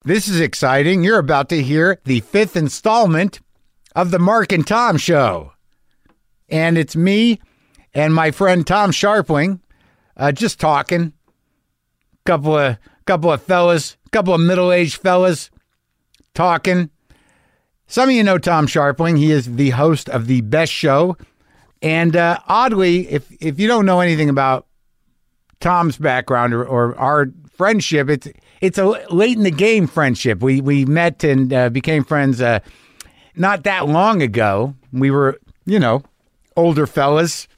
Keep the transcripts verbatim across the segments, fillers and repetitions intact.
This is exciting. You're about to hear the fifth installment of the Mark and Tom Show. And it's me and my friend Tom Scharpling uh, just talking. Couple of couple of fellas, couple of middle-aged fellas talking. Some of you know Tom Scharpling. He is the host of The Best Show. And uh, oddly, if if you don't know anything about Tom's background or, or our friendship, it's it's a late in the game friendship. We we met and uh, became friends uh, not that long ago. We were, you know, older fellas,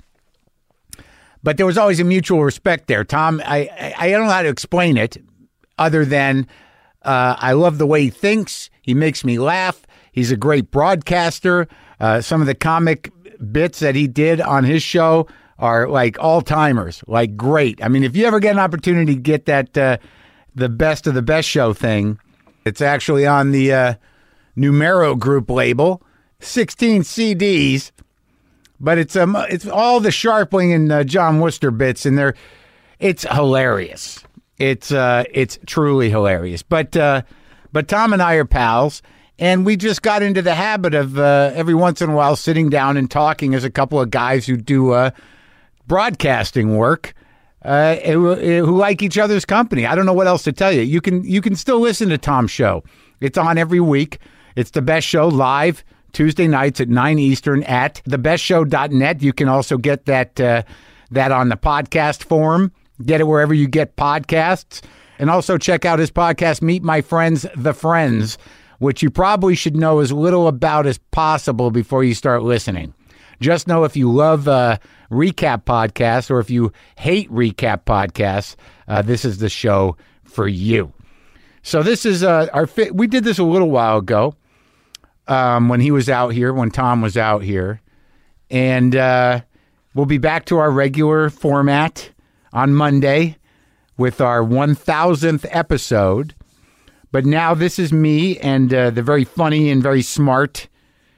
but there was always a mutual respect there. Tom, I I, I don't know how to explain it other than uh, I love the way he thinks. He makes me laugh. He's a great broadcaster. Uh, some of the comic bits that he did on his show are like all-timers, like great. I mean, if you ever get an opportunity to get that uh, the Best of the Best Show thing, it's actually on the uh, Numero Group label, sixteen C Ds, but it's um it's all the Scharpling and uh, John Worcester bits, and they're it's hilarious. It's uh it's truly hilarious. But uh, but Tom and I are pals. And we just got into the habit of uh, every once in a while sitting down and talking as a couple of guys who do uh, broadcasting work, uh, who, who like each other's company. I don't know what else to tell you. You can you can still listen to Tom's show. It's on every week. It's The Best Show live Tuesday nights at nine Eastern at the best show dot net. You can also get that uh, that on the podcast form. Get it wherever you get podcasts. And also check out his podcast, Meet My Friends, The Friends, which you probably should know as little about as possible before you start listening. Just know if you love uh, recap podcasts or if you hate recap podcasts, uh, this is the show for you. So this is uh, our fi- we did this a little while ago um, when he was out here, when Tom was out here. And uh, we'll be back to our regular format on Monday with our one thousandth episode. But now this is me and uh, the very funny and very smart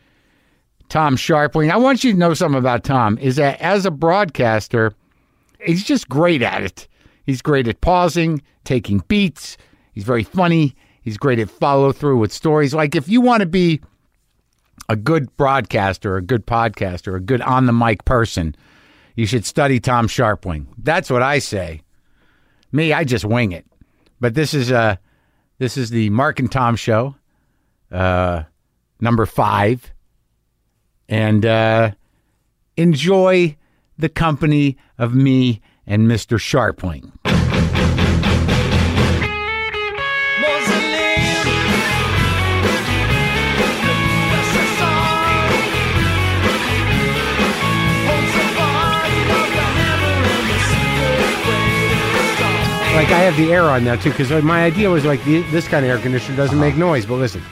Tom Scharpling. I want you to know something about Tom, is that as a broadcaster, he's just great at it. He's great at pausing, taking beats. He's very funny. He's great at follow through with stories. Like if you want to be a good broadcaster, a good podcaster, a good on-the-mic person, you should study Tom Scharpling. That's what I say. Me, I just wing it. But this is a... Uh, This is the Mark and Tom Show, uh, number five. And uh, enjoy the company of me and Mister Scharpling. Like, I have the air on now, too, because my idea was, like, the, this kind of air conditioner doesn't uh-huh. make noise. But listen,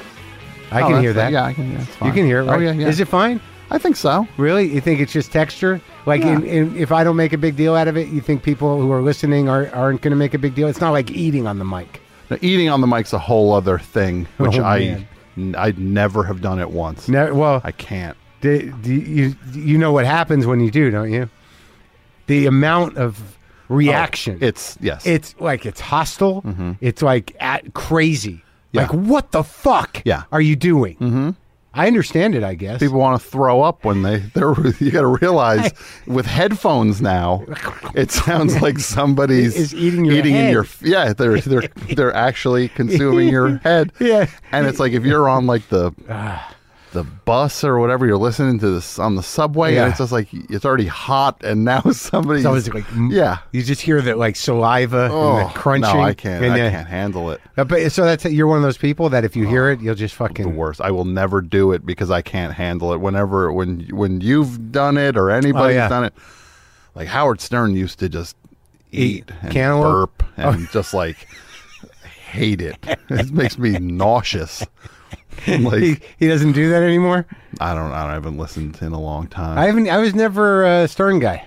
I oh, can hear that. Yeah, I can hear it. You can hear it, right? Oh, yeah, yeah. Is it fine? I think so. Really? You think it's just texture? Like, yeah. in, in, if I don't make a big deal out of it, you think people who are listening are, aren't going to make a big deal? It's not like eating on the mic. Now, eating on the mic's a whole other thing, which oh, I, I'd never have done it once. No, well, I can't. Do, do you, you know what happens when you do, don't you? The amount of... reaction. Oh, it's, yes. It's like, it's hostile. Mm-hmm. It's like at crazy. Yeah. Like, what the fuck yeah. are you doing? Mm-hmm. I understand it, I guess. People want to throw up when they, they're, you got to realize with headphones now, it sounds like somebody's is eating your eating head. in your, yeah, they're, they're, they're actually consuming your head. Yeah. And it's like, if you're on like the, the bus or whatever, you're listening to this on the subway, yeah. and it's just like it's already hot, and now somebody's so it's like yeah, you just hear the like saliva oh, and the crunching. No, I can't. and, I uh, can't handle it. Uh, but so that's you're one of those people that if you oh, hear it, you'll just fucking the worst. I will never do it because I can't handle it. Whenever when when you've done it or anybody's oh, yeah. done it, like Howard Stern used to just eat, eat and cantaloupe? burp and oh. just like hate it. It makes me nauseous. Like, he, he doesn't do that anymore. I don't. I haven't listened in a long time. I haven't. I was never a Stern guy.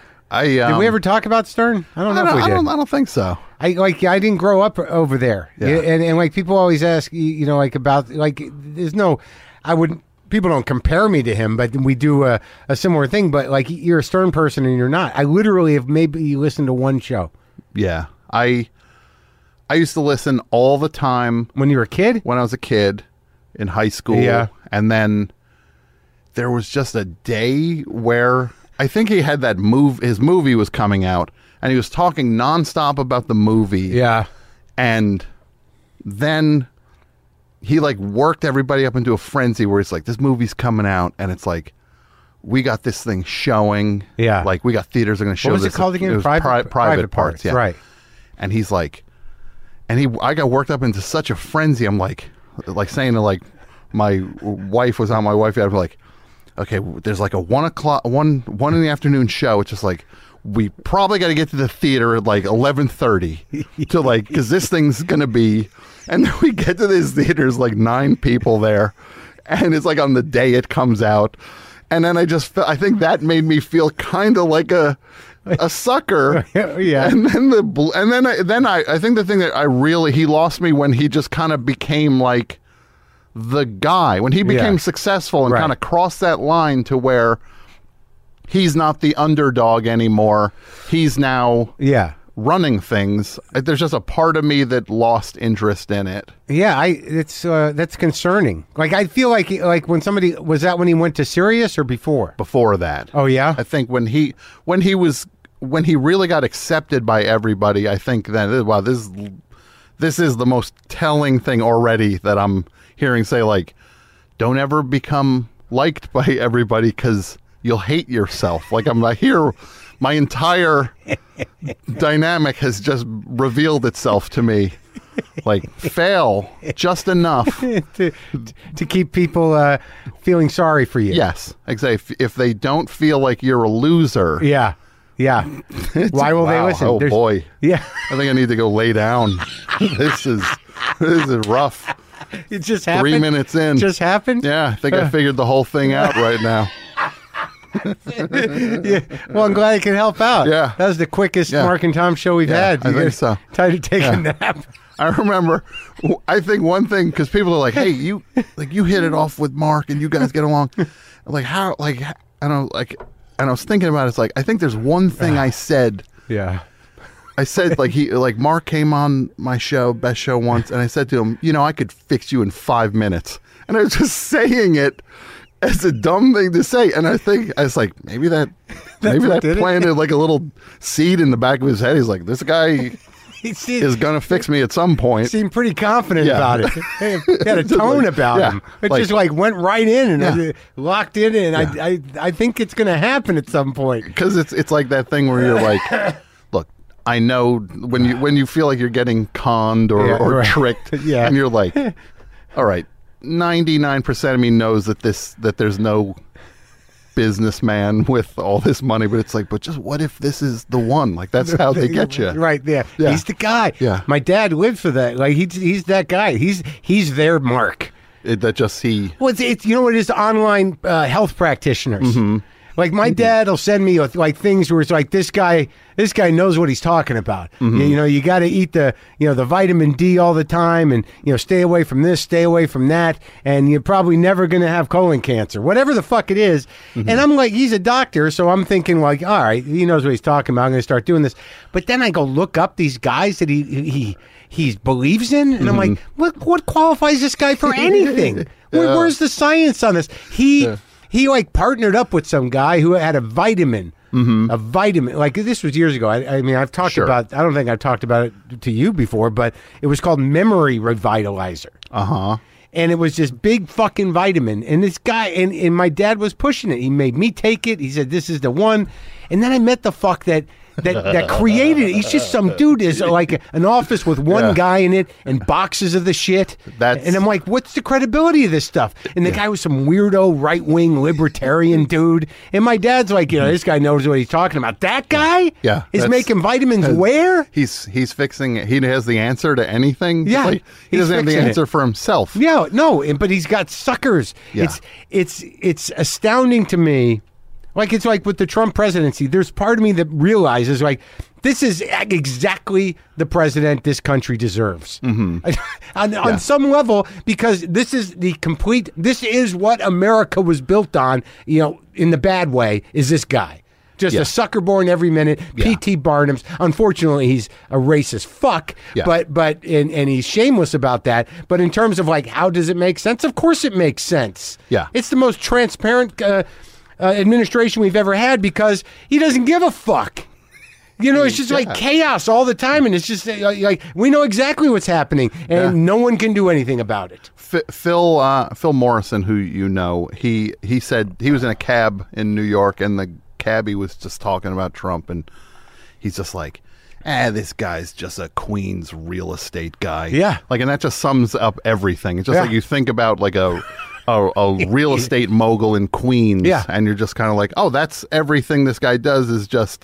I um, did we ever talk about Stern? I don't know I don't, if we I did. don't, I don't think so. I like. I didn't grow up over there, Yeah. and and like people always ask, you you know, like about like there's no. I wouldn't. People don't compare me to him, but we do a, a similar thing. But like you're a Stern person and you're not. I literally have maybe listened to one show. Yeah, I. I used to listen all the time When you were a kid? when I was a kid in high school. Yeah. And then there was just a day where I think he had that move. His movie was coming out, and he was talking nonstop about the movie. Yeah. And then he like worked everybody up into a frenzy where it's like, this movie's coming out, and it's like, we got this thing showing. Yeah. Like, we got theaters are going to show What was this. it called again? was Private, pri- private, parts. Yeah. Right. And he's like, and he, I got worked up into such a frenzy. I'm like, like saying to like, my wife was on my wife. I'm like, okay, there's like a one o'clock, one, one in the afternoon show. It's just like, we probably got to get to the theater at like eleven thirty to like, cause this thing's going to be, and then we get to this theater, there's like nine people there, and it's like on the day it comes out. And then I just, fe- I think that made me feel kind of like a, a sucker. Yeah. And then the, bl- and then I, then I, I think the thing that I really, he lost me when he just kind of became like the guy, when he became Yeah. successful and Right. kind of crossed that line to where he's not the underdog anymore. He's now Yeah. running things. There's just a part of me that lost interest in it. Yeah, I it's uh, that's concerning. Like I feel like like when somebody was that when he went to Sirius or before? Before that, Oh yeah. I think when he when he was when he really got accepted by everybody, I think that wow, this is this is the most telling thing already that I'm hearing say, like, don't ever become liked by everybody because you'll hate yourself. Like I'm like here, my entire dynamic has just revealed itself to me. Like fail just enough. to, to keep people uh, feeling sorry for you. Yes, exactly. If, if they don't feel like you're a loser, Yeah. Yeah. Why will they wow, listen? Oh There's- boy. Yeah. I think I need to go lay down. this is this is rough. It just happened. Three minutes in. Just happened. Yeah, I think I figured the whole thing out right now. Yeah. Well, I'm glad I could help out. Yeah. That was the quickest Yeah. Mark and Tom show we've Yeah, had. I You think get so. Time to take Yeah. a nap. I remember. I think one thing because people are like, "Hey, you like you hit it off with Mark, and you guys get along." Like how? Like I don't know, like. And I was thinking about it. It's like I think there's one thing I said. Yeah. I said like he like Mark came on my show, best show once, and I said to him, you know, I could fix you in five minutes. And I was just saying it as a dumb thing to say. And I think I was like, maybe that maybe what that did it? planted like a little seed in the back of his head. He's like, this guy He seemed, is gonna fix me at some point. seemed pretty confident Yeah. about it. He had a Just tone like- about yeah, him. It like- just like went right in and Yeah. uh, locked in. And Yeah. I, I, I think it's going to happen at some point. Because it's it's like that thing where you're like, look, I know when you when you feel like you're getting conned or, Yeah, or right. tricked, Yeah. and you're like, all right, ninety-nine percent of me knows that this that there's no businessman with all this money, but it's like, but just what if this is the one? Like that's how they get you. Right there. Yeah. He's the guy. Yeah. My dad lived for that. Like he's he's that guy. He's he's their Mark. It, that just he. Well, it's, it's you know what it is, online uh, health practitioners. Mm-hmm. Like my dad will send me with, like things where it's like this guy, this guy knows what he's talking about. Mm-hmm. You, you know, you got to eat the, you know, the vitamin D all the time, and you know, stay away from this, stay away from that, and you're probably never going to have colon cancer, whatever the fuck it is. Mm-hmm. And I'm like, he's a doctor, so I'm thinking like, all right, he knows what he's talking about. I'm going to start doing this. But then I go look up these guys that he he he believes in, and I'm Mm-hmm. like, what what qualifies this guy for anything? Where, where's the science on this? He. Yeah. He like partnered up with some guy who had a vitamin, Mm-hmm. a vitamin. Like this was years ago. I, I mean, I've talked Sure. about. I don't think I've talked about it to you before, but it was called Memory Revitalizer, Uh huh. and it was this big fucking vitamin. And this guy and, and my dad was pushing it. He made me take it. He said this is the one. And then I met the fuck that. That, that created it. He's just some dude is like a, an office with one Yeah. guy in it and boxes of the shit. That's- and I'm like, what's the credibility of this stuff? And the guy was some weirdo right wing libertarian dude. And my dad's like, you know, this guy knows what he's talking about. That guy, Yeah, is that's- making vitamins where? He's he's fixing it. He has the answer to anything. Yeah, Like, he he's doesn't have the fixing it. answer for himself. Yeah, no, and- but he's got suckers. Yeah. It's it's it's astounding to me. Like it's like with the Trump presidency, there's part of me that realizes like this is exactly the president this country deserves. Mm-hmm. on, Yeah. on some level, because this is the complete. This is what America was built on. You know, in the bad way, is this guy. Just Yeah. a sucker born every minute. Yeah. P T Barnum's. Unfortunately, he's a racist fuck, Yeah. but but and, and he's shameless about that. But in terms of like, how does it make sense? Of course it makes sense. Yeah. It's the most transparent uh, uh, administration we've ever had because he doesn't give a fuck. You know, it's just like Yeah. chaos all the time, and it's just uh, like we know exactly what's happening, and Yeah. no one can do anything about it. F- Phil uh, Phil Morrison, who you know, he he said he was in a cab in New York, and the cabbie was just talking about Trump, and he's just like, "Ah, this guy's just a Queens real estate guy." Yeah. like, and that just sums up everything. It's just Yeah. like you think about like a. A, a real estate mogul in Queens, Yeah. and you're just kind of like, oh, that's everything this guy does is just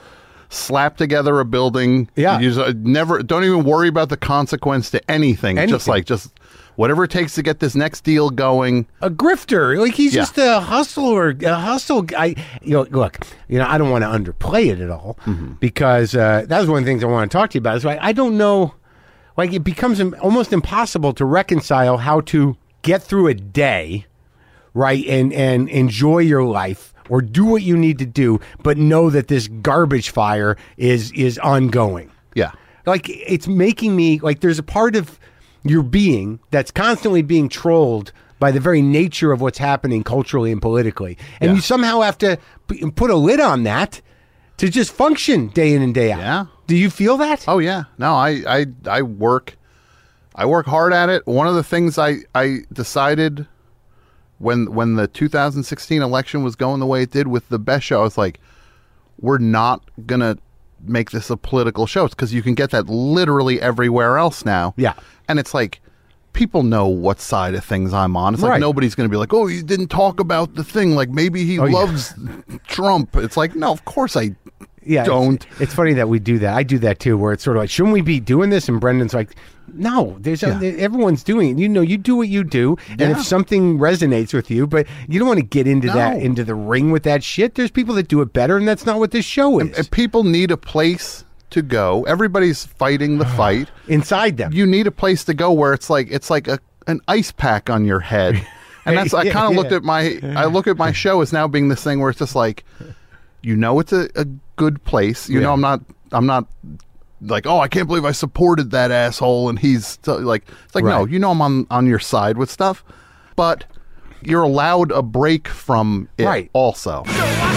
slap together a building. Yeah. You just, uh, never don't even worry about the consequence to anything. Just Anything. like just whatever it takes to get this next deal going. A grifter, like he's Yeah. just a hustler, a hustle guy. You know, look, you know, I don't want to underplay it at all because uh, that was one of the things I want to talk to you about. Is like I don't know, like it becomes im- almost impossible to reconcile how to get through a day, right, and and enjoy your life or do what you need to do, but know that this garbage fire is is ongoing. Yeah. Like it's making me like there's a part of your being that's constantly being trolled by the very nature of what's happening culturally and politically, and Yeah. you somehow have to p- put a lid on that to just function day in and day out. Yeah. Do you feel that? Oh yeah. No, I I I work I work hard at it. One of the things I I decided when when the two thousand sixteen election was going the way it did with the Best Show, I was like, we're not gonna make this a political show. It's because you can get that literally everywhere else now. Yeah. And it's like people know what side of things I'm on. It's like Right. nobody's going to be like, oh, you didn't talk about the thing. Like maybe he Oh, yeah. loves Trump. It's like, no, of course I Yeah, don't. It's, it's funny that we do that. I do that too, where it's sort of like, shouldn't we be doing this? And Brendan's like, no, there's a, everyone's doing it. You know, you do what you do, and Yeah. if something resonates with you, but you don't want to get into that No. into the ring with that shit. There's people that do it better, and that's not what this show is. And people need a place to go. Everybody's fighting the fight. Inside them, You need a place to go where it's like it's like a an ice pack on your head. And that's I Yeah, kind of yeah. looked at my I look at my show as now being this thing where it's just like, you know, it's a, a good place. You Yeah. know, I'm not I'm not like, oh, I can't believe I supported that asshole and he's t-. like it's like no, Right. you know I'm on on your side with stuff, but you're allowed a break from it Right. also.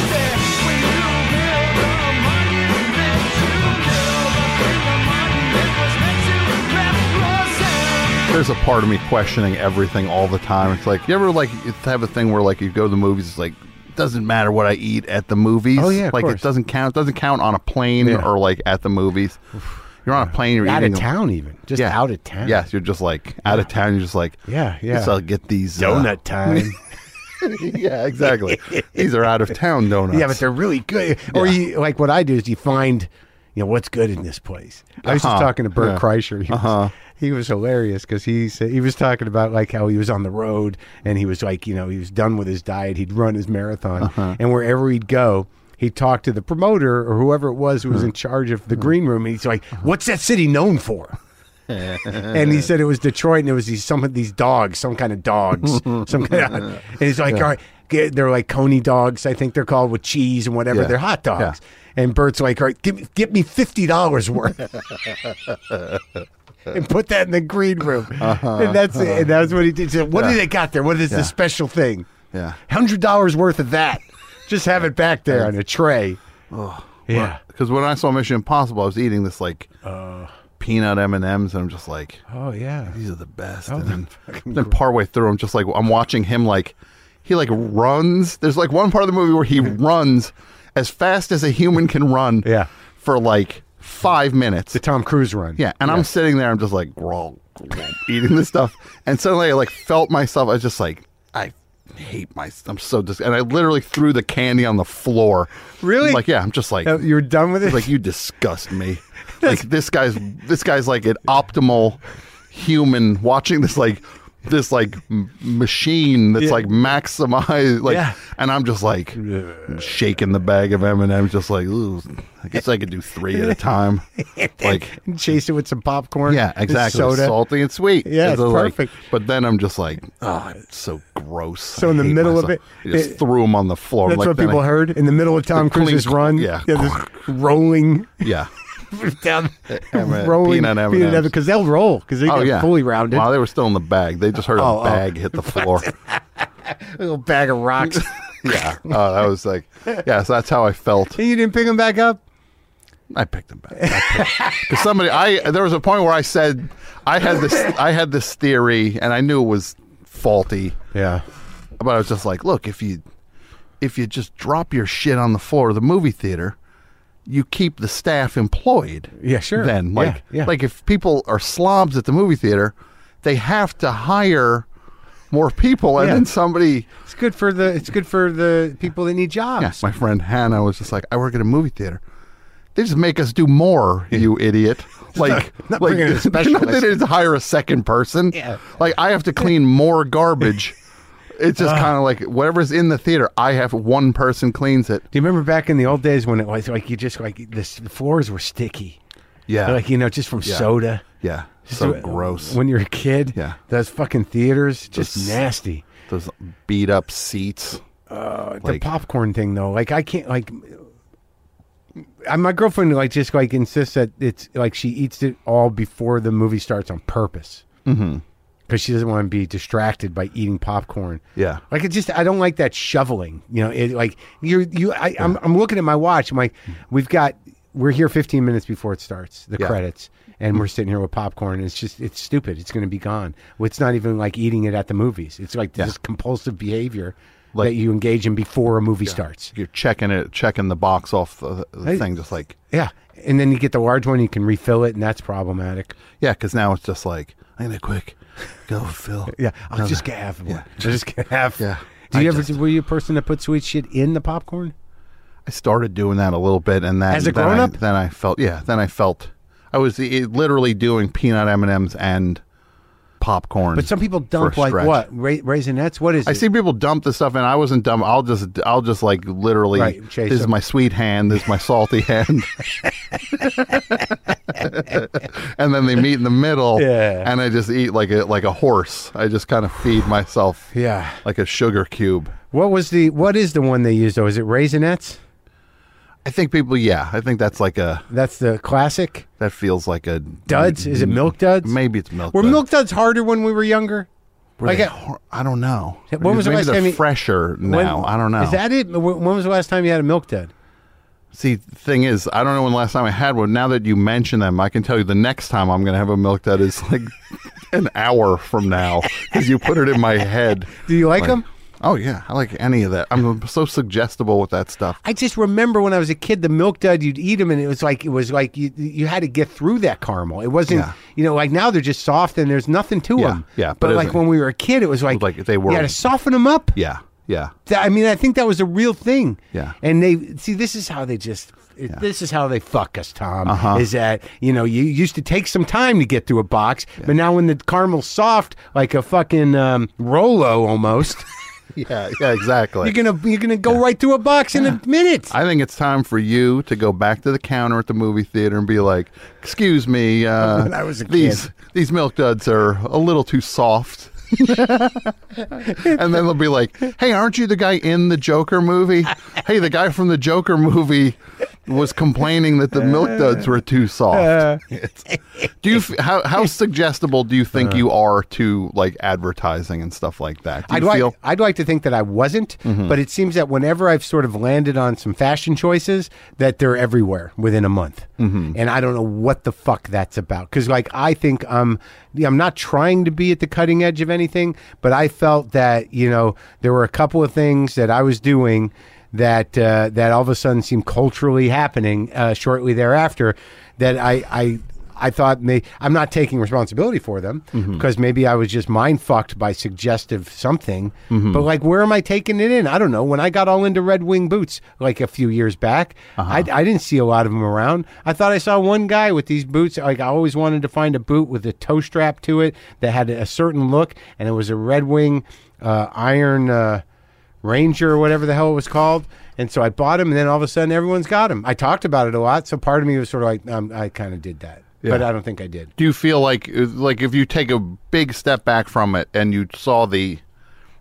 There's a part of me questioning everything all the time. It's like, you ever like have a thing where like you go to the movies, it's like, it doesn't matter what I eat at the movies. Oh, yeah, of like course. it doesn't count. It doesn't count on a plane Yeah. or like at the movies. You're on a plane. You're out eating of town, even just Yeah. out of town. Yes, you're just like out of town. You're just like, Yeah, yeah. So I'll get these uh, donut time. yeah, exactly. These are out of town donuts. Yeah, but they're really good. Or Yeah. you like what I do is you find, you know, what's good in this place. I was just Uh-huh. talking to Bert Yeah. Kreischer. He was, Uh-huh. he was hilarious because he said he was talking about like how he was on the road and he was like, you know, he was done with his diet. He'd run his marathon, Uh-huh. and wherever he'd go, he'd talk to the promoter or whoever it was who was in charge of the green room. And he's like, "What's that city known for?" And he said it was Detroit, and it was these some of these dogs, some kind of dogs, some kind of. And he's like, "All right, get- they're like Coney dogs, I think they're called, with cheese and whatever. Yeah. They're hot dogs." And Bert's like, "All right, give me, get me fifty dollars worth." And put that in the green room, and that's it. And that's what he did. He said, "What Yeah. do they got there? What is Yeah. the special thing? Yeah. Hundred dollars worth of that. Just have it back there on a tray." Yeah. Because when I saw Mission Impossible, I was eating this like peanut M and M's, and I'm just like, Oh yeah. these are the best. Oh, and then, fucking then partway through, I'm just like, I'm watching him like, he like runs. There's like one part of the movie where he runs as fast as a human can run. Yeah. For like five minutes. The Tom Cruise run. Yeah, and I'm sitting there, I'm just like, grog, grog, eating this stuff, and suddenly I like felt myself. I was just like, I hate my. I'm so dis. And I literally threw the candy on the floor. Really? I'm like, yeah, I'm just like, Uh, You're done with it? like you disgust me. Like this guy's this guy's like an optimal human watching this like this like m- machine that's Yeah. like maximized like Yeah. and I'm just like shaking the bag of M and M's just like, ooh, I guess I could do three at a time. Like Chase it with some popcorn. yeah, and exactly. Soda. Salty and sweet. Yeah, And it's so, like, perfect. but then I'm just like, oh, it's so gross. So I in the hate middle myself. of it, you just it- threw him on the floor. That's like, what then people I- heard in the middle of Tom clean- Cruise's run. yeah. this rolling Yeah. down, M- rolling peanut M and M's. because they'll roll because they Oh get yeah. fully rounded. While they were still in the bag, they just heard Oh, a oh. bag hit the floor. A little bag of rocks. yeah. Oh, that was like, yeah. So that's how I felt. And you didn't pick them back up. I picked them back because somebody. I there was a point where I said I had this. I had this theory, and I knew it was faulty. Yeah. But I was just like, look, if you if you just drop your shit on the floor of the movie theater, you keep the staff employed. Yeah, sure. Then, Yeah, like, yeah. like if people are slobs at the movie theater, they have to hire more people, and Yeah. then somebody. It's good for the. It's good for the people that need jobs. Yeah, my friend Hannah was just like, I work at a movie theater. They just make us do more, you idiot. Like, not like bringing in a specialist. They didn't hire a second person. Yeah. Like, I have to clean more garbage. It's just kind of like whatever's in the theater, I have one person cleans it. Do you remember back in the old days when it was like you just like the s- the floors were sticky, Yeah. like you know, just from Yeah. soda. yeah. So So, gross. When you're a kid, Yeah. those fucking theaters, just Those- nasty. Those beat up seats. Uh, like- the popcorn thing though, like I can't like. I, my girlfriend like just like insists that it's like she eats it all before the movie starts on purpose. Mm-hmm. Because she doesn't want to be distracted by eating popcorn. Yeah. Like it just, I don't like that shoveling. You know, it like you're you. I, I'm I'm looking at my watch. I'm like, we've got we're here fifteen minutes before it starts the Yeah. credits, and we're sitting here with popcorn. And it's just it's stupid. It's going to be gone. Well, it's not even like eating it at the movies. It's like Yeah. this compulsive behavior Like- that you engage in before a movie starts. You're checking it, checking the box off the, the Hey. thing, just like, Yeah, and then you get the large one. You can refill it, and that's problematic. yeah, because now it's just like, I'm gonna quick go, Phil. Yeah, I'll No, just no. get half of Yeah. one. I'll just get half. Yeah. Do you I ever? just- Were you a person that put sweet shit in the popcorn? I started doing that a little bit, and then As a then I- grown-up? then I felt yeah. Then I felt I was eh, literally doing peanut M and M's and popcorn. But some people dump for a like stretch. what Ra- raisinets. What is I it? see people dump the stuff, and I wasn't dumb. I'll just I'll just like literally. Right, chase this is them. my sweet hand. This is my salty hand. And then they meet in the middle. Yeah. And I just eat like a like a horse. I just kind of feed myself. Yeah. Like a sugar cube. What was the? What is the one they use though? Is it raisinets? I think people. Yeah. I think that's like a. That's the classic. That feels like a Duds? Is it Milk Duds? Maybe it's milk. Were Dud. Milk Duds harder when we were younger? Were like they a- hor- I don't know. When was the Maybe last they're time you- fresher When- now? I don't know. Is that it? When when was the last time you had a Milk Dud? See, the thing is, I don't know when the last time I had one. Now that you mention them, I can tell you the next time I'm going to have a milk dud is like an hour from now because you put it in my head. Do you like, Like- them? Oh yeah, I like any of that. I'm so suggestible with that stuff. I just remember when I was a kid, the Milk Dud, you'd eat them, and it was like it was like you you had to get through that caramel. It wasn't, Yeah. you know, like now they're just soft and there's nothing to Yeah, them. yeah, But, but like isn't- when we were a kid, it was like Like they were- You had to soften them up. Yeah, yeah, Th- I mean, I think that was a real thing. Yeah. And they see this is how they just. it- This is how they fuck us, Tom. Uh-huh. Is that you know you used to take some time to get through a box, but now when the caramel's soft like a fucking um, Rolo almost, yeah, yeah. Exactly. you're gonna you're gonna go right through a box in a minute. I think it's time for you to go back to the counter at the movie theater and be like, "Excuse me, uh, When I was a these kid. these milk duds are a little too soft." And then they'll be like, "Hey, aren't you the guy in the Joker movie? Hey, the guy from the Joker movie was complaining that the milk duds were too soft." It's- do you f- how how suggestible do you think you are to like advertising and stuff like that? Do you I'd like, feel? I'd like to think that I wasn't, but it seems that whenever I've sort of landed on some fashion choices, that they're everywhere within a month, mm-hmm. and I don't know what the fuck that's about. Because like I think um, I'm not trying to be at the cutting edge of anything, but I felt that you know there were a couple of things that I was doing that uh, that all of a sudden seemed culturally happening uh, shortly thereafter. That I I. I thought may, I'm not taking responsibility for them because maybe I was just mind fucked by suggestive something. But like, where am I taking it in? I don't know. When I got all into Red Wing boots like a few years back, I, I didn't see a lot of them around. I thought I saw one guy with these boots. Like I always wanted to find a boot with a toe strap to it that had a certain look, and it was a Red Wing uh, Iron uh, Ranger or whatever the hell it was called. And so I bought them, and then all of a sudden everyone's got them. I talked about it a lot, so part of me was sort of like, um, I kind of did that. But I don't think I did. Do you feel like like if you take a big step back from it and you saw the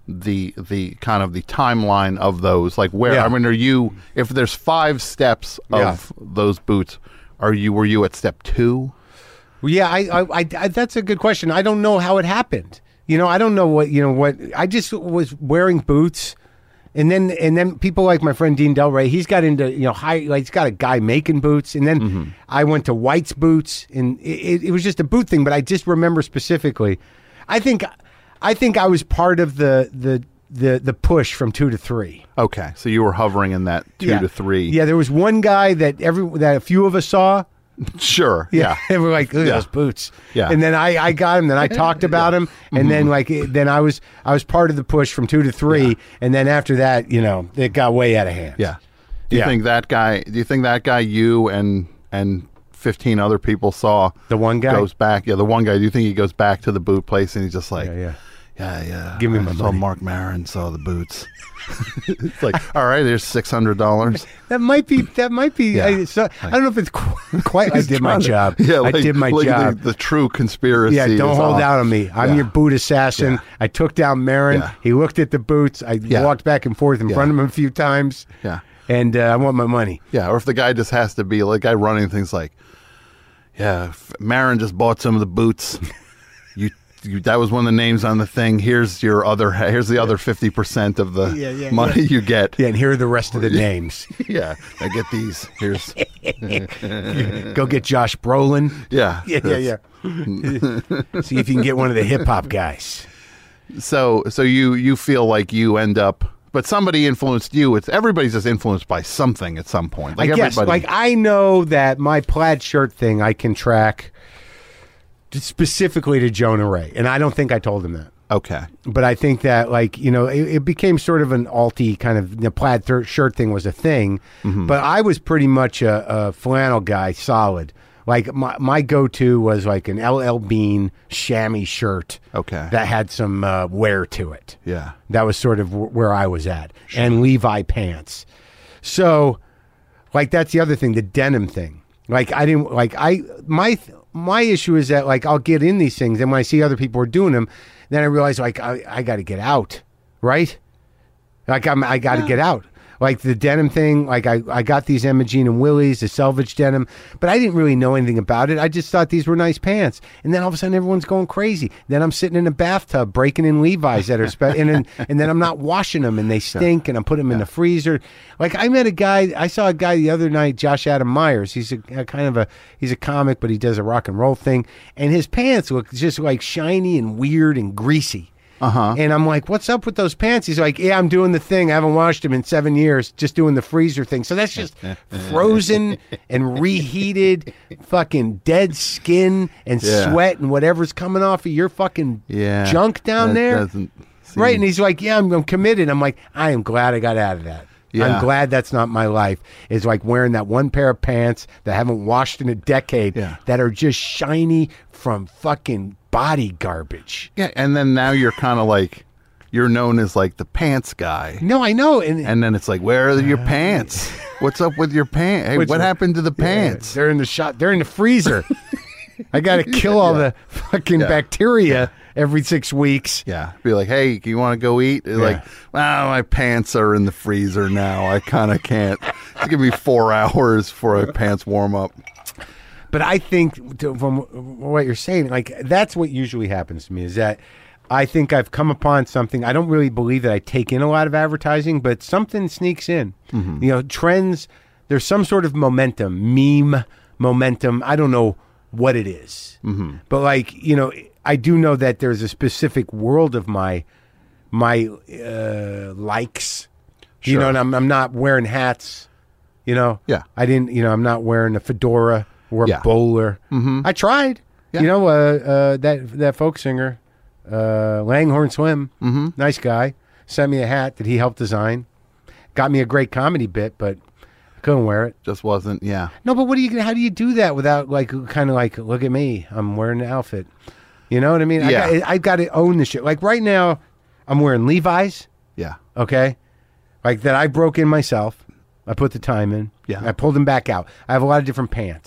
the the kind of the timeline of those? Like where? Yeah. I mean, are you? If there's five steps of Yeah. those boots, are you? Were you at step two? Well, yeah, I, I, I, I, that's a good question. I don't know how it happened. You know, I don't know what, you know, what, I just was wearing boots. And then, and then people like my friend Dean Del Rey, he's got into, you know, high, like he's got a guy making boots. And then mm-hmm. I went to White's Boots, and it, it was just a boot thing. But I just remember specifically, I think, I think I was part of the, the, the, the push from two to three. Okay. So you were hovering in that two yeah. to three. Yeah. There was one guy that every, that a few of us saw. Sure. Yeah. Yeah. And we're like, look at Yeah. those boots. Yeah. And then I, I got him, then I talked about him. And Mm-hmm. then like, it- then I was, I was part of the push from two to three. Yeah. And then after that, you know, it got way out of hand. Yeah. Do you Yeah. think that guy? Do you think that guy you and and fifteen other people saw The one guy? goes back? Yeah, the one guy. Do you think he goes back to the boot place and he's just like, Yeah. Yeah. yeah, yeah. Give me I my saw money." Mark Maron saw the boots. It's like, all right, there's six hundred dollars. That might be, that might be, Yeah. I, so, I don't know if it's qu- quite, I did my job. Yeah, I like, did my like job. The, the true conspiracy. Yeah, don't is hold off. out on me. I'm Yeah. your boot assassin. Yeah. I took down Marin. Yeah. He looked at the boots. I Yeah. walked back and forth in Yeah. front of him a few times. Yeah, And uh, I want my money. yeah. Or if the guy just has to be like guy running things like, yeah, F- Marin just bought some of the boots. you, you, that was one of the names on the thing. Here's your other. Here's the other fifty percent of the Yeah, yeah, money you get. Yeah, and here are the rest of the names. Yeah, I get these. Here's Go get Josh Brolin. yeah, Yeah, yeah, yeah. See if you can get one of the hip hop guys. So so you you feel like you end up, but somebody influenced you. It's everybody's just influenced by something at some point. Like I guess, everybody. like I know that my plaid shirt thing I can track specifically to Jonah Ray, and I don't think I told him that. okay, But I think that, like, you know, it, it became sort of an alty kind of, the plaid thir- shirt thing was a thing. Mm-hmm. But I was pretty much a, a flannel guy, solid. Like, my, my go-to was like an L L Bean chamois shirt okay, that had some uh, wear to it. yeah, That was sort of w- where I was at. And Levi pants. So, like, that's the other thing, the denim thing. Like, I didn't, like, I, my, my issue is that, like, I'll get in these things, and when I see other people are doing them, then I realize, like, I, I got to get out, right? Like, I'm, I got to get out. Like, the denim thing, like, I, I got these Emma Jean and Willie's, the selvage denim, but I didn't really know anything about it. I just thought these were nice pants. And then all of a sudden, everyone's going crazy. Then I'm sitting in a bathtub breaking in Levi's that are, spe- and, then, and then I'm not washing them, and they stink, and I'm putting them in the freezer. Like, I met a guy, I saw a guy the other night, Josh Adam Myers. He's a, a kind of a, he's a comic, but he does a rock and roll thing. And his pants look just like shiny and weird and greasy. uh-huh. And I'm like, what's up with those pants? He's like, yeah, I'm doing the thing. I haven't washed them in seven years, just doing the freezer thing. So that's just frozen and reheated, fucking dead skin and Yeah. sweat and whatever's coming off of your fucking yeah. junk down That there. doesn't seem- Right. And he's like, yeah, I'm, I'm committed. I'm like, I am glad I got out of that. Yeah. I'm glad that's not my life. Is like wearing that one pair of pants that I haven't washed in a decade Yeah. that are just shiny from fucking body garbage. Yeah, and then now you're kind of like you're known as like the pants guy, No, I know. And, and then it's like, where are your pants? What's up with your pants? Hey, Which- what happened to the pants? they're in the shot. They're in the freezer. I got to kill all the fucking Yeah. bacteria every six weeks. Yeah, be like, hey, you want to go eat? They're Like, well, my pants are in the freezer now. I kind of can't. It's give me four hours for my pants warm up. But I think to, from what you're saying, like that's what usually happens to me is that I think I've come upon something. I don't really believe that I take in a lot of advertising, but something sneaks in. Mm-hmm. You know, trends. There's some sort of momentum, meme momentum. I don't know what it is, mm-hmm. but like you know, I do know that there's a specific world of my my uh, likes. You Sure. know, and I'm I'm not wearing hats. You know, Yeah. I didn't. You know, I'm not wearing a fedora or a Yeah. bowler. Mm-hmm. I tried. Yeah. You know, uh, uh, that that folk singer, uh, Langhorne Slim, mm-hmm. nice guy, sent me a hat that he helped design. Got me a great comedy bit, but I couldn't wear it. Just wasn't. Yeah, No, but what do you? How do you do that without like kind of like look at me? I'm wearing the outfit. You know what I mean? Yeah. I got, I got to own the shit. Like right now, I'm wearing Levi's. yeah, Okay, like that I broke in myself. I put the time in. Yeah. I pulled them back out. I have a lot of different pants.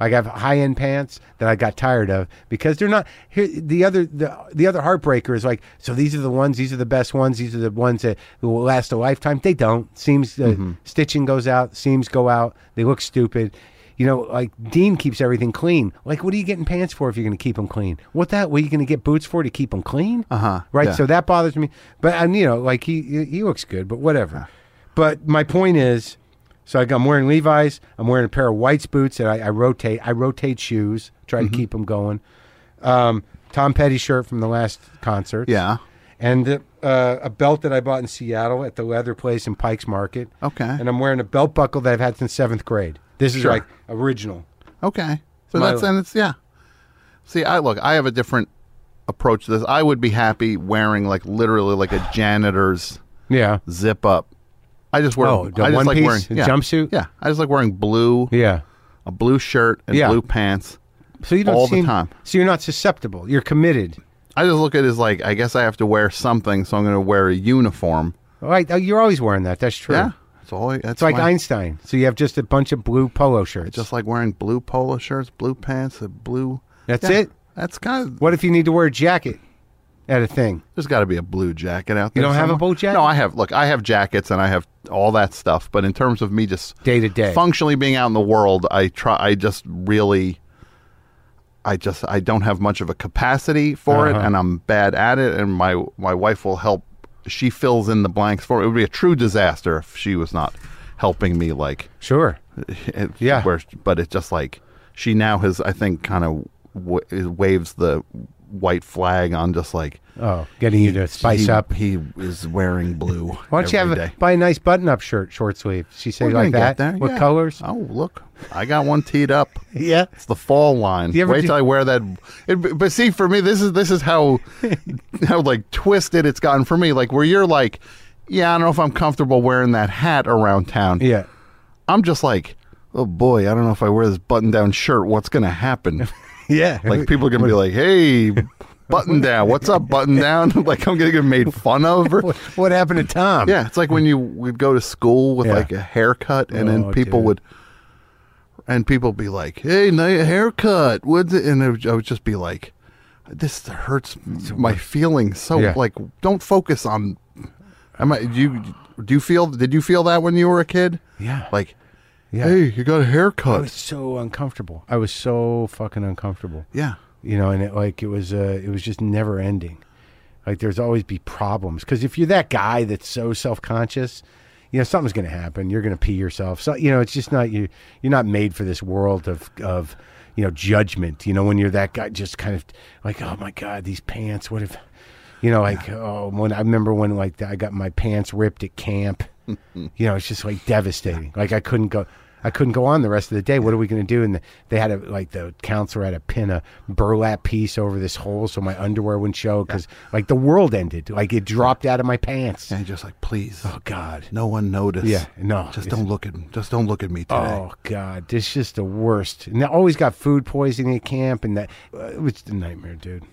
Like I have high end pants that I got tired of because they're not. Here, the other the the other heartbreaker is like, so these are the ones. These are the best ones. These are the ones that will last a lifetime. They don't. Seams uh, mm-hmm. stitching goes out. Seams go out. They look stupid. You know, like Dean keeps everything clean. Like, what are you getting pants for if you're going to keep them clean? What that? What are you going to get boots for to keep them clean? Uh huh. Right. Yeah. So that bothers me. But and you know, like he he looks good, but whatever. Yeah. But my point is, so I, I'm wearing Levi's. I'm wearing a pair of White's boots, and I, I rotate. I rotate shoes. Try mm-hmm. to keep them going. Um, Tom Petty shirt from the last concert. Yeah. And uh, a belt that I bought in Seattle at the leather place in Pikes Market. Okay. And I'm wearing a belt buckle that I've had since seventh grade. This is sure. like original. Okay. So My, that's, and it's, yeah. See, I look, I have a different approach to this. I would be happy wearing like literally like a janitor's yeah. zip up. I just wear, oh, I the just one like piece, wearing, a yeah, jumpsuit? Yeah. I just like wearing blue, yeah, a blue shirt and yeah. blue pants. So you don't all seem, the time. So you're not susceptible. You're committed. I just look at it as like, I guess I have to wear something, so I'm going to wear a uniform. Right. You're always wearing that. That's true. Yeah. That's all. That's it's like my, Einstein. So you have just a bunch of blue polo shirts. It's just like wearing blue polo shirts, blue pants, a blue. That's yeah, it? That's kind of. What if you need to wear a jacket at a thing? There's got to be a blue jacket out You there. don't have a somewhere. blue jacket? No, I have. Look, I have jackets and I have all that stuff. But in terms of me just day to day, functionally being out in the world, I try. I just really. I just I don't have much of a capacity for Uh-huh. it, and I'm bad at it. And my my wife will help. She fills in the blanks for it. It would be a true disaster if she was not helping me. Like sure, it, yeah. Where, but it's just like she now has, I think, kind of w- waves the white flag on just like. Oh, getting you to spice he, up. He is wearing blue. Why don't you have a, buy a nice button-up shirt, short sleeve? She say We're like gonna that. get there, What yeah. colors? Oh, look, I got one teed up. Yeah, it's the fall line. You ever Wait do- till I wear that. It, but see, for me, this is this is how how like twisted it's gotten for me. Like where you're like, yeah, I don't know if I'm comfortable wearing that hat around town. Yeah, I'm just like, oh boy, I don't know if I wear this button-down shirt, what's gonna happen? yeah. Like people are gonna be like, hey. Button down. What's up, button down? Like I'm gonna get made fun of. Or, what, what happened to Tom? yeah, it's like when you would go to school with Yeah. like a haircut, and then Oh, people dude. would, and people be like, "Hey, nice haircut." What's it? And it would, I would just be like, "This hurts my feelings." So Yeah. like, don't focus on. Am I? Do you do you feel? Did you feel that when you were a kid? Yeah. Like, Yeah. hey, you got a I haircut. was so uncomfortable. I was so fucking uncomfortable. Yeah. You know, and it like it was uh, it was just never ending. Like there's always be problems because if you're that guy that's so self conscious, you know something's going to happen. You're going to pee yourself. So you know it's just not you. You're not made for this world of of you know judgment. You know when you're that guy, just kind of like oh my god these pants. What if you know like oh when I remember when like I got my pants ripped at camp. You know it's just like devastating. Like I couldn't go. I couldn't go on the rest of the day. What are we going to do? And the, they had a like the counselor had to pin a burlap piece over this hole so my underwear wouldn't show because like the world ended. Like it dropped out of my pants. And just like, please, Oh God. no one noticed. Yeah. No. Just it's- don't look at just don't look at me today. Oh God. It's just the worst. And I always got food poisoning at camp, and that uh, it was a nightmare, dude.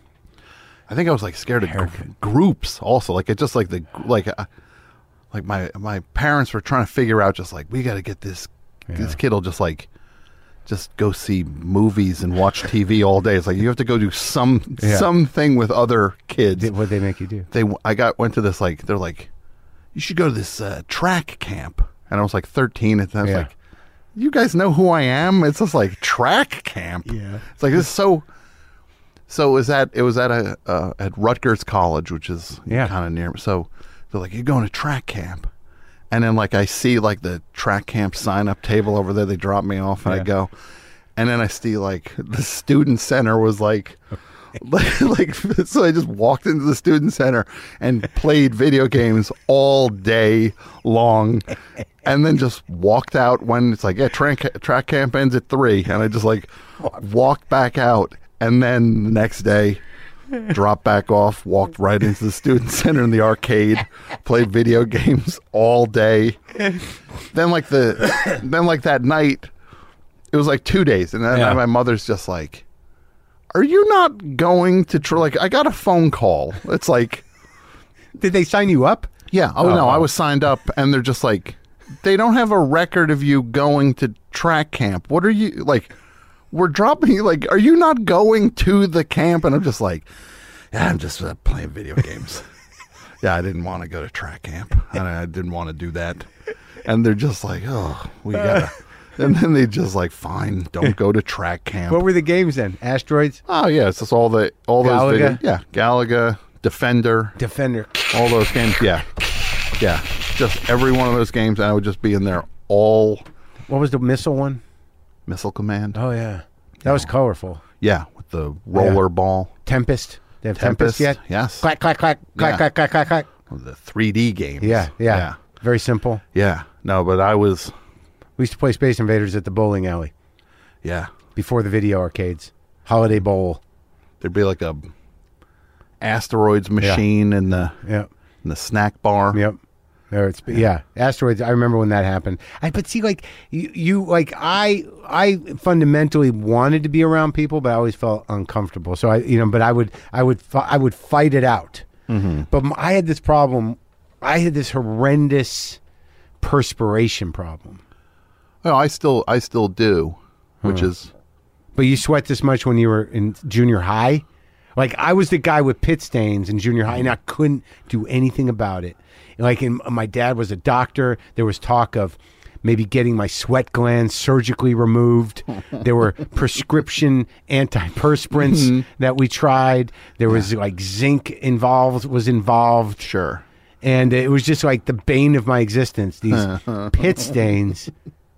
I think I was like scared of gr- groups also. Like it just like the like uh, like my my parents were trying to figure out just like we got to get this this kid will just like just go see movies and watch T V all day. It's like you have to go do some Yeah. something with other kids. Did, what they make you do? They I got went to this like they're like you should go to this uh, track camp, and I was like thirteen and I was Yeah. like you guys know who I am? It's just like track camp. Yeah. It's like this is so. So it was at it was at a uh, at Rutgers College, which is Yeah. kind of near. So they're like, you're going to track camp, and then like I see like the track camp sign up table over there. They drop me off, and Yeah. I go, and then I see like the student center was like. like, like so I just walked into the student center and played video games all day long, and then just walked out when it's like yeah track track camp ends at three, and I just like walked back out, and then the next day dropped back off, walked right into the student center in the arcade, played video games all day. Then like the then like that night, it was like two days, and then Yeah. my mother's just like, are you not going to tr-? like I got a phone call. It's like, Did they sign you up? yeah, oh, Oh. no, I was signed up, and they're just like, they don't have a record of you going to track camp. What are you like? we're dropping, like, are you not going to the camp? And I'm just like, yeah, I'm just uh, playing video games. Yeah, I didn't want to go to track camp. I, I didn't want to do that. And they're just like, oh, we gotta. And then they just like, fine, don't go to track camp. What were the games then? Asteroids? Oh yeah, it's just all the all those Galaga? video, yeah, Galaga, Defender, Defender. all those games. Yeah, yeah, just every one of those games. And I would just be in there all. What was the missile one? Missile Command. Oh yeah, that was colorful. Yeah, with the roller Yeah. ball. Tempest. They have Tempest, Tempest, yet? yes. Clack clack clack clack Yeah. clack clack clack clack. The three D games. Yeah, yeah, yeah, Very simple. yeah. No, but I was. We used to play Space Invaders at the bowling alley Yeah, before the video arcades. Holiday Bowl. there'd be like a asteroids machine in the Yep. in the snack bar. Yep. There it's yeah. Asteroids. I remember when that happened. I but see like you, you like I I fundamentally wanted to be around people, but I always felt uncomfortable. So I you know, but I would I would fi- I would fight it out. Mm-hmm. But m- I had this problem. I had this horrendous perspiration problem. Oh, I still I still do, which is But you sweat this much when you were in junior high? Like I was the guy with pit stains in junior high, and I couldn't do anything about it. Like, in, my dad was a doctor. There was talk of maybe getting my sweat glands surgically removed. There were prescription antiperspirants that we tried. There was like zinc involved was involved, sure. and it was just like the bane of my existence. These pit stains.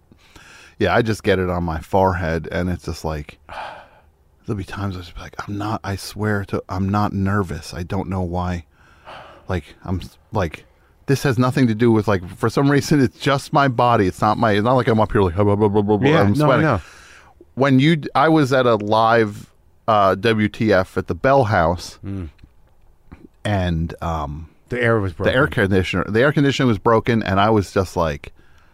Yeah, I just get it on my forehead, and it's just like there'll be times I just be like, I'm not. I swear to, I'm not nervous. I don't know why. Like I'm like. This has nothing to do with like for some reason it's just my body. It's not my. It's not like I'm up here like blah, blah, blah, blah, blah, Yeah, I'm no, sweating. no. When you, I was at a live uh, W T F at the Bell House, and um, The air was broken. the air conditioner, the air conditioner was broken, and I was just like,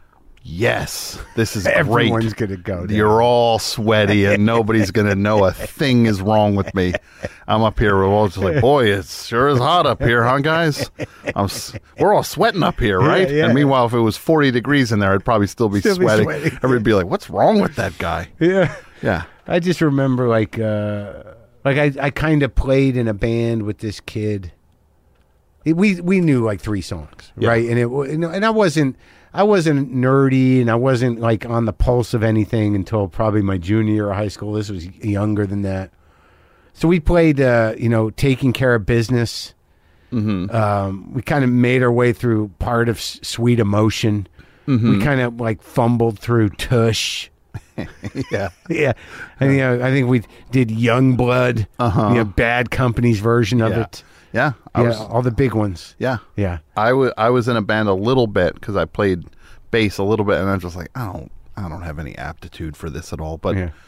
"Yes, this is Everyone's great. gonna go down. You're all sweaty, and nobody's gonna know a thing is wrong with me. I'm up here, we're all just like, boy, it sure is hot up here, huh, guys? I'm, s- we're all sweating up here, right? yeah. And meanwhile, if it was forty degrees in there, I'd probably still be Still be sweating. sweating. Everybody'd be like, "What's wrong with that guy?" Yeah. Yeah, I just remember like uh like I, I kind of played in a band with this kid. It- we we knew like three songs, Yeah. right? And it wa- and and I wasn't I wasn't nerdy, and I wasn't like on the pulse of anything until probably my junior year of high school. This was younger than that. So we played uh, you know, Taking Care of Business. Mm-hmm. Um, we kind of made our way through part of S- Sweet Emotion. We kind of like fumbled through Tush. yeah, Yeah, and you know, I think we did Youngblood, Uh-huh. you know, Bad Company's version of yeah, it. yeah. I Yeah, was, all the big ones. yeah. Yeah, I wa- I was in a band a little bit because I played bass a little bit, and I'm just like, I don't, I don't have any aptitude for this at all. But yeah,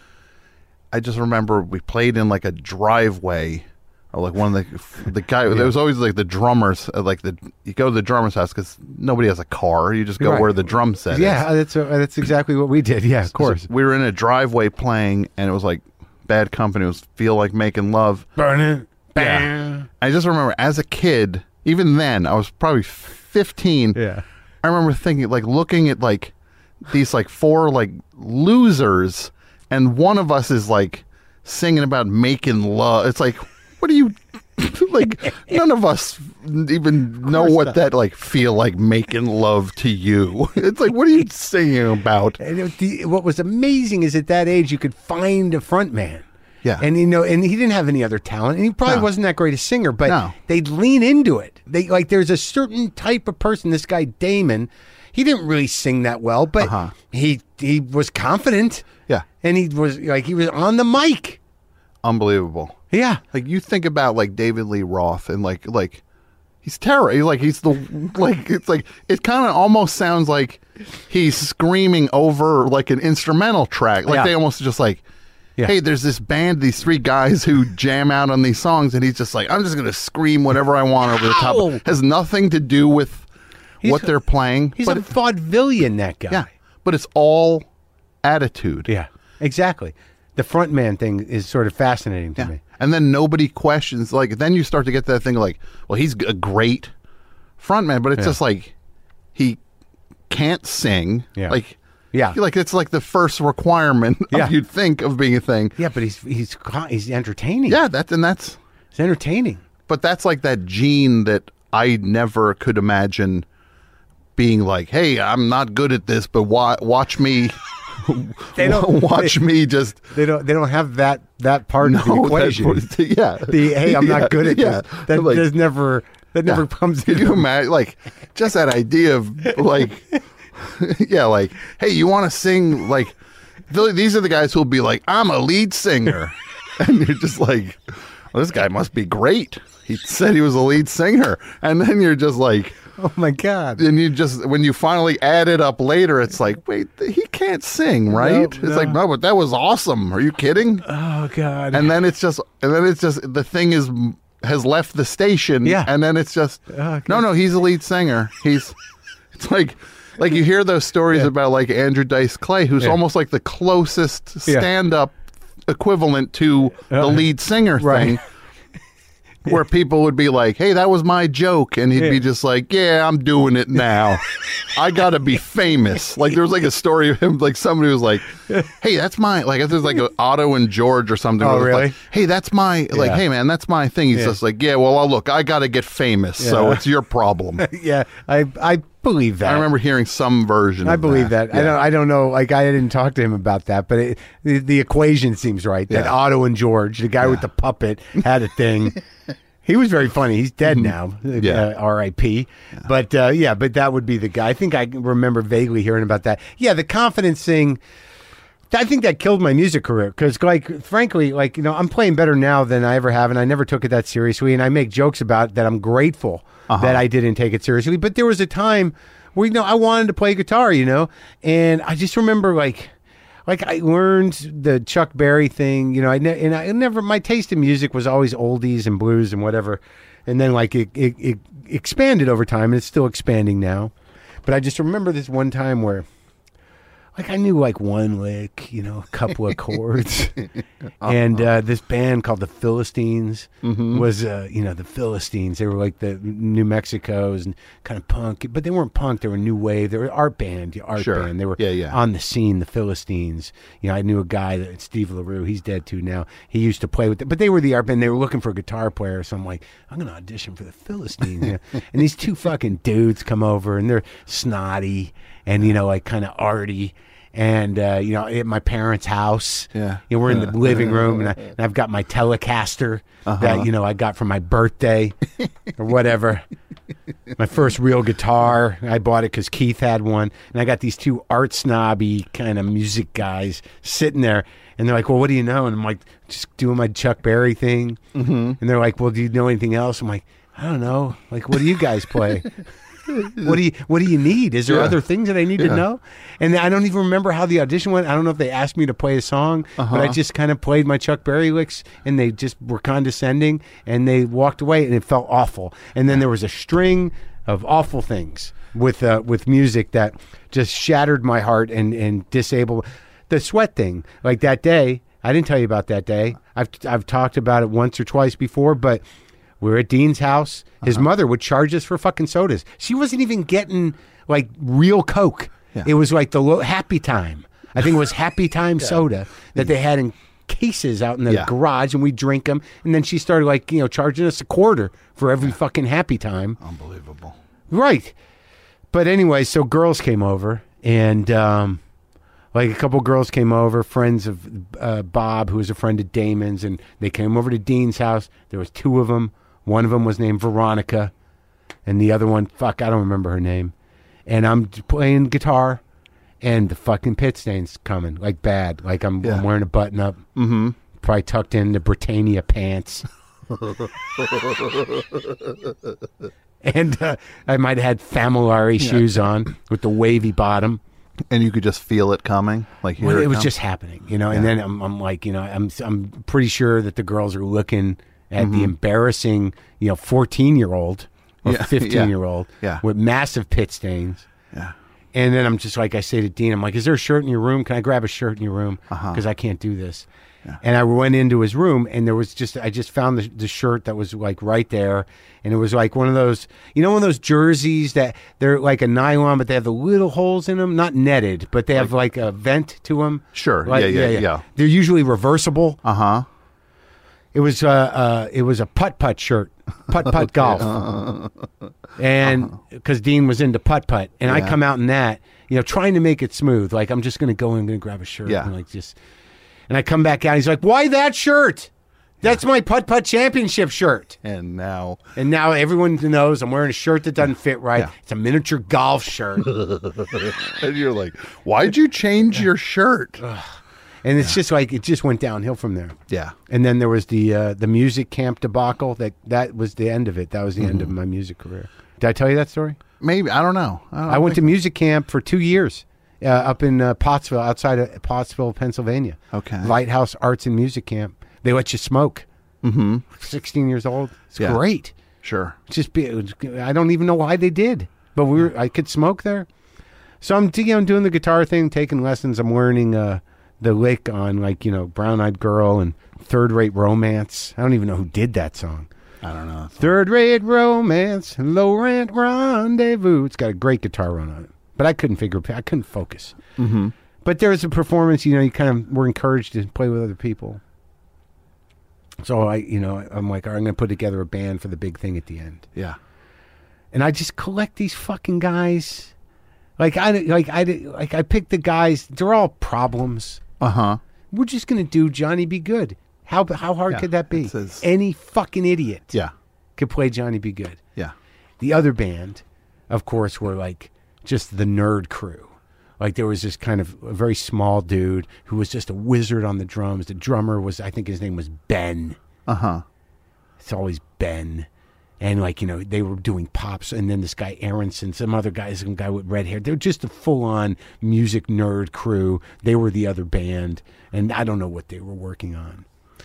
I just remember we played in like a driveway, or like one of the the guy. There was always like the drummers, uh, like the you go to the drummer's house because nobody has a car. You just go Right. where the drum set is. yeah. That's uh, that's exactly what we did. Yeah, of course. So we were in a driveway playing, and it was like Bad Company. It was Feel Like Making Love. Burn it, Yeah. bam. I just remember as a kid, even then, I was probably fifteen. Yeah. I remember thinking, like, looking at like these like four like losers, and one of us is like singing about making love. It's like, what are you like? None of us even know what not. that like feel like making love to you. It's like, what are you singing about? And it, the, what was amazing is at that age you could find a front man. Yeah. And you know, and he didn't have any other talent, and he probably No. wasn't that great a singer, but No. they'd lean into it. They like there's a certain type of person. This guy Damon, he didn't really sing that well, but Uh-huh. he he was confident. Yeah. And he was like he was on the mic. Unbelievable. Yeah. Like you think about like David Lee Roth and like like he's terror. He's like he's the like it's like it kind of almost sounds like he's screaming over like an instrumental track. Like Yeah. they almost just like, Yeah. hey, there's this band, these three guys who jam out on these songs, and he's just like, I'm just gonna scream whatever I want over the Ow! top. Has nothing to do with He's what a- they're playing. He's but a it- vaudevillian, that guy. yeah, but it's all attitude. Yeah. Exactly. The front man thing is sort of fascinating to Yeah. me. And then nobody questions. Like then you start to get that thing like, well, he's a great frontman, but it's Yeah. just like he can't sing. Yeah. Like Yeah. Like it's like the first requirement Yeah. of, you'd think of being a thing. Yeah, but he's he's he's entertaining. Yeah, that and that's It's entertaining. but that's like that gene that I never could imagine being like, hey, I'm not good at this, but wa- watch me They don't- watch they- me just They don't they don't have that that part of the No, equation. that's what- yeah. The hey, I'm Yeah, not good at yeah. this. That Like, does never that never yeah. comes Can in. you imagine, like, just that idea of like, yeah, like, hey, you want to sing? Like, th- these are the guys who'll be like, I'm a lead singer, and you're just like, well, this guy must be great. He said he was a lead singer, and then you're just like. Oh my god. And you just when you finally add it up later, it's like, wait, he can't sing, right? No, it's no. like, no, but that was awesome. Are you kidding? Oh god. And then it's just, and then it's just the thing is has left the station. Yeah. And then it's just, Oh, no, no, he's a lead singer. He's, it's like, like you hear those stories Yeah. about like Andrew Dice Clay, who's Yeah. almost like the closest Yeah. stand-up equivalent to the Uh, lead singer right. thing. Where people would be like, hey, that was my joke. And he'd Yeah. be just like, yeah, I'm doing it now. I got to be famous. Like, there was like a story of him, like somebody was like, hey, that's my, like, there's like a Otto and George or something. Oh, where it's really? Like, hey, that's my, like, Yeah. hey, man, that's my thing. He's Yeah. just like, yeah, well, I'll look, I got to get famous. So Yeah. it's your problem. yeah, I I believe that. I remember hearing some version I of believe that. I Yeah. don't. I don't know. Like I didn't talk to him about that, but it, the, the equation seems right. That Yeah. Otto and George, the guy with the puppet, had a thing. He was very funny. He's dead now. Mm-hmm. Yeah. Uh, R I P But uh, yeah, but that would be the guy. I think I remember vaguely hearing about that. Yeah, the confidence thing. I think that killed my music career because, like, frankly, like you know, I'm playing better now than I ever have, and I never took it that seriously. And I make jokes about that. I'm grateful Uh-huh. that I didn't take it seriously. But there was a time where you know I wanted to play guitar, you know, and I just remember like. Like I learned the Chuck Berry thing, you know. I ne- and I never my taste in music was always oldies and blues and whatever, and then like it, it, it expanded over time, and it's still expanding now. But I just remember this one time where, like, I knew like one lick, you know, a couple of chords, and uh, this band called the Philistines was, uh, you know, the Philistines. They were like the New Mexico's and kind of punk, but they weren't punk. They were new wave. They were art band, the art Sure. band. They were Yeah, yeah. on the scene, the Philistines. You know, I knew a guy that Steve LaRue. He's dead too now. He used to play with them, but they were the art band. They were looking for a guitar player, so I'm like, I'm gonna audition for the Philistines. You know? And these two fucking dudes come over, and they're snotty and you know, like kind of arty. And uh, you know, at my parents' house, Yeah. you know, we're in the living room, and, I, and I've got my Telecaster that you know I got for my birthday or whatever. My first real guitar, I bought it because Keith had one, and I got these two art snobby kind of music guys sitting there, and they're like, "Well, what do you know?" And I'm like, "Just doing my Chuck Berry thing." Mm-hmm. And they're like, "Well, do you know anything else?" I'm like, "I don't know. Like, what do you guys play?" What do you What do you need? Is there Yeah. other things that I need to Yeah. know? And I don't even remember how the audition went. I don't know if they asked me to play a song, but I Uh-huh. just kind of played my Chuck Berry licks, and they just were condescending, and they walked away, and it felt awful. And then there was a string of awful things with uh, with music that just shattered my heart and and disabled the sweat thing. Like that day, I didn't tell you about that day. I've I've talked about it once or twice before, but. We were at Dean's house. His Uh-huh. mother would charge us for fucking sodas. She wasn't even getting like real Coke. Yeah. It was like the lo- Happy Time. I think it was Happy Time soda that they had in cases out in the Yeah. garage, and we drink them. And then she started like you know charging us a quarter for every fucking Happy Time. Unbelievable. Right. But anyway, so girls came over, and um, like a couple girls came over, friends of uh, Bob, who was a friend of Damon's, and they came over to Dean's house. There was two of them. One of them was named Veronica, and the other one, fuck, I don't remember her name. And I'm playing guitar, and the fucking pit stain's coming, like bad. Like I'm, Yeah. I'm wearing a button up, mm-hmm. probably tucked in the Britannia pants. And uh, I might have had Famulari shoes on with the wavy bottom. And you could just feel it coming, like hear Well, it it was come? just happening, you know. And then I'm, I'm like, you know, I'm, I'm pretty sure that the girls are looking at the embarrassing, you know, fourteen year old or Yeah, fifteen year old yeah. with massive pit stains. Yeah. And then I'm just like, I say to Dean, I'm like, is there a shirt in your room? Can I grab a shirt in your room? Uh-huh. Because I can't do this. And I went into his room, and there was just, I just found the, the shirt that was like right there. And it was like one of those, you know, one of those jerseys that they're like a nylon, but they have the little holes in them, not netted, but they have like, like a vent to them. Sure. Like, yeah, yeah, yeah, yeah. They're usually reversible. Uh huh. It was uh, uh it was a putt putt shirt, putt putt golf, and because Dean was into putt putt, and I Yeah. come out in that, you know, trying to make it smooth. Like I'm just gonna go and gonna grab a shirt, Yeah. and like just, and I come back out. He's like, "Why that shirt? That's my putt putt championship shirt." And now, And now everyone knows I'm wearing a shirt that doesn't fit right. Yeah. It's a miniature golf shirt, and you're like, why'd you change your shirt? and it's just like it just went downhill from there. Yeah. And then there was the uh, the music camp debacle. That that was the end of it. That was the end of my music career. Did I tell you that story? Maybe. I don't know. I, don't I went to think- music camp for two years uh, up in uh, Pottsville, outside of Pottsville, Pennsylvania. Okay. Lighthouse Arts and Music Camp. They let you smoke. Mm-hmm. sixteen years old. It's Yeah. great. Sure. Just be, it was, I don't even know why they did, but we were. I could smoke there. So I'm, you know, doing the guitar thing, taking lessons. I'm learning uh, the lick on like you know Brown Eyed Girl and Third Rate Romance. I don't even know who did that song. I don't know. Third Rate Romance, Low Rent Rendezvous. It's got a great guitar run on it, but I couldn't figure. I couldn't focus. Mm-hmm. But there was a performance. You know, you kind of were encouraged to play with other people. So I, you know, I'm like, all right, I'm going to put together a band for the big thing at the end. Yeah. And I just collect these fucking guys. Like I, like I, like I picked the guys. They're all problems. Uh huh. We're just going to do Johnny Be Good. How how hard Yeah, could that be? it says- Any fucking idiot Yeah. could play Johnny Be Good. Yeah. The other band, of course, were like just the nerd crew. Like there was this kind of a very small dude who was just a wizard on the drums. The drummer was, I think his name was Ben. Uh huh. It's always Ben. And like, you know, they were doing pops. And then this guy Aronson, some other guy, some guy with red hair. They were just a full-on music nerd crew. They were the other band. And I don't know what they were working on.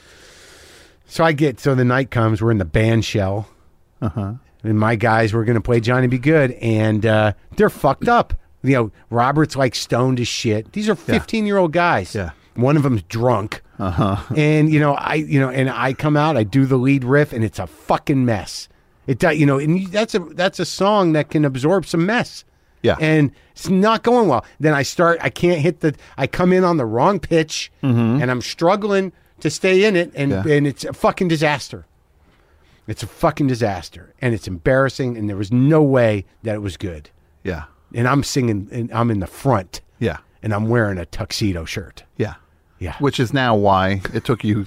So I get, so the night comes, we're in the band shell. Uh huh. And my guys were going to play Johnny Be Good. And uh, they're fucked up. You know, Robert's like stoned as shit. These are fifteen-year-old guys. Yeah. One of them's drunk. Uh-huh. And, you know, I, you know, and I come out, I do the lead riff, and it's a fucking mess. It, do- you know, and you- that's a that's a song that can absorb some mess. Yeah. And it's not going well. Then I start, I can't hit the, I come in on the wrong pitch, and I'm struggling to stay in it, and, Mm-hmm. Yeah. and it's a fucking disaster. It's a fucking disaster. And it's embarrassing, and there was no way that it was good. Yeah. And I'm singing, and I'm in the front, Yeah. and I'm wearing a tuxedo shirt. Yeah. Yeah. Which is now why it took you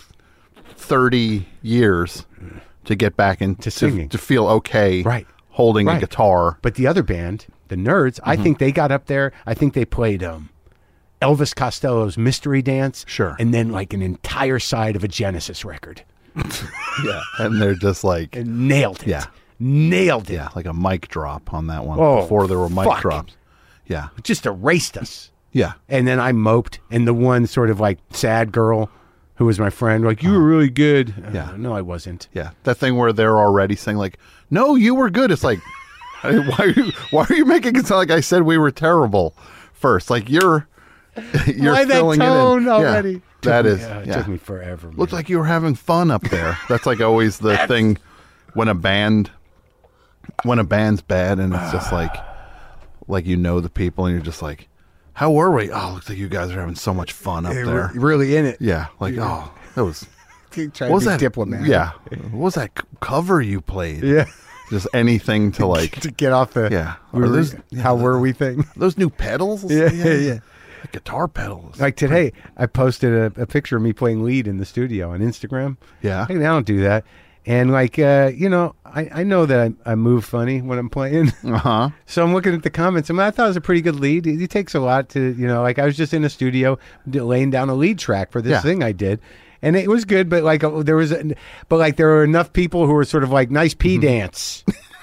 thirty years to get back into singing. to feel okay Right. holding a Right. guitar. But the other band, the Nerds, I think they got up there. I think they played um, Elvis Costello's Mystery Dance. Sure. And then like an entire side of a Genesis record. Yeah. And they're just like, And nailed it. Yeah. Nailed it. yeah, like a mic drop on that one Oh, before there were mic fuck. drops. Yeah. Just erased us. Yeah. And then I moped. And the one sort of like sad girl who was my friend, like, you were really good. Yeah. Uh, no, I wasn't. Yeah. That thing where they're already saying like, no, you were good. It's like, I mean, why are you, why are you making it sound like I said we were terrible first? Like you're, you're Why that filling tone it in. already? Yeah, that Took is, me- uh, it yeah. took me forever. Looks man. like you were having fun up there. That's like always the thing when a band, when a band's bad and it's just like, like you know the people and you're just like, how were we? Oh, looks like you guys are having so much fun up They there. were really in it. Yeah, like oh, that was Trying what to was be that? diplomatic. Yeah, what was that c- cover you played? Yeah. Just anything to like To get off the Yeah. we Are were- those- yeah, how were we thing. those new pedals. Yeah, yeah, yeah. Like guitar pedals. Like today, I posted a, a picture of me playing lead in the studio on Instagram. Yeah. I don't do that. And like, uh, you know, I, I know that I, I move funny when I'm playing. Uh huh. So I'm looking at the comments. I mean, I thought it was a pretty good lead. It, it takes a lot to, you know, like I was just in a studio d- laying down a lead track for this Yeah. thing I did. And it was good, but like uh, there was, a, but like there were enough people who were sort of like nice pee dance.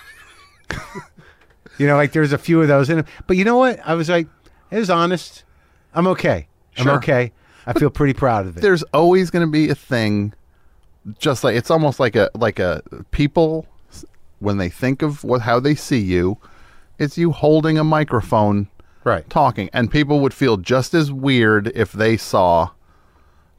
You know, like there's a few of those in it. But you know what? I was like, it was honest. I'm okay. I'm Sure. okay. I feel pretty proud of it. There's always going to be a thing, just like it's almost like a like a people when they think of what how they see you, it's you holding a microphone, Right. talking, and people would feel just as weird if they saw,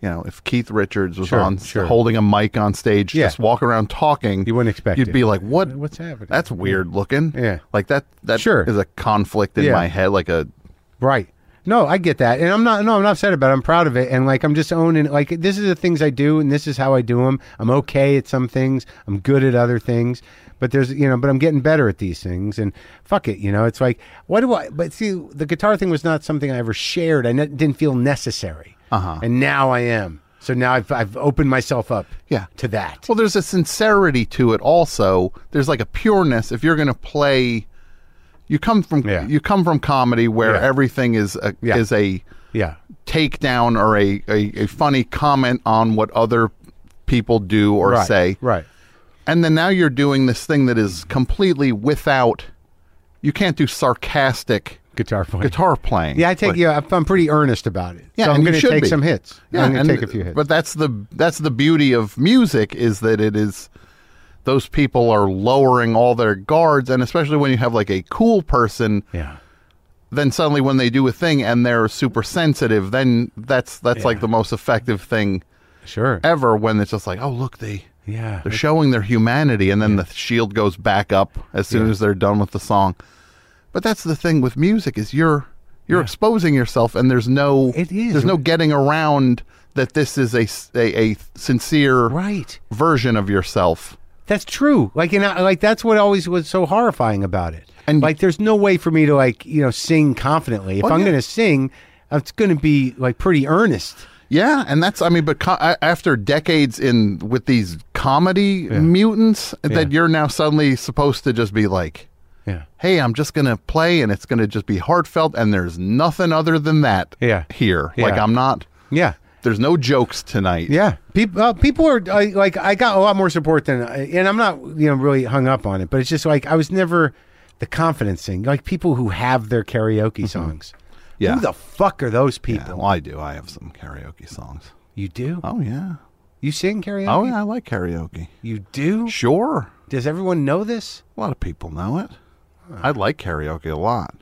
you know, if Keith Richards was Sure, on sure. holding a mic on stage, Yeah. just walking around talking, You wouldn't expect You'd it. be like, "What? What's happening? That's weird looking." Yeah. like that. That Sure. is a conflict in Yeah. my head. Like a Right. No, I get that, and I'm not. No, I'm not upset about it. I'm proud of it, and like I'm just owning. Like this is the things I do, and this is how I do them. I'm okay at some things. I'm good at other things, but there's you know, but I'm getting better at these things. And fuck it, you know, it's like what do I? But see, the guitar thing was not something I ever shared. I ne- didn't feel necessary, Uh-huh. and now I am. So now I've I've opened myself up. Yeah. To that. well, there's a sincerity to it. Also, there's like a pureness. If you're going to play, you come from Yeah. you come from comedy where Yeah. everything is a, Yeah. is a Yeah. takedown or a, a, a funny comment on what other people do or Right. say. Right. And then now you're doing this thing that is completely without, you can't do sarcastic Guitar playing. guitar playing. Yeah, I take But- yeah. I'm pretty earnest about it. Yeah, so I'm and you going to should take be. some hits. Yeah, I'm going and- to take a few hits. But that's the that's the beauty of music is that it is those people are lowering all their guards, and especially when you have like a cool person, yeah. then suddenly when they do a thing and they're super sensitive, then that's that's Yeah. like the most effective thing Sure. ever. When it's just like, oh look, they Yeah. they're showing their humanity, and then the shield goes back up as soon Yeah. as they're done with the song. But that's the thing with music is you're you're Yeah. exposing yourself, and there's no It is. there's no getting around that this is a s- a, a sincere Right. version of yourself. That's true. Like, and I, like that's what always was so horrifying about it. And- like, there's no way for me to like you know sing confidently. If Well, I'm yeah. going to sing, it's going to be like pretty earnest. Yeah, and that's I mean, but co- a- after decades in with these comedy mutants, Yeah. that you're now suddenly supposed to just be like, Yeah. hey, I'm just going to play and it's going to just be heartfelt and there's nothing other than that Yeah. here. Yeah. Like I'm not, Yeah. there's no jokes tonight. Yeah, people uh, people are uh, like I got a lot more support than, and I'm not you know really hung up on it, but it's just like I was never the confidence thing. Like people who have their karaoke songs. Yeah. Who the fuck are those Yeah, people? well, I do. I have some karaoke songs. You do? Oh, yeah. You sing karaoke? Oh, yeah, I like karaoke. You do? Sure. Does everyone know this? A lot of people know it. I like karaoke a lot.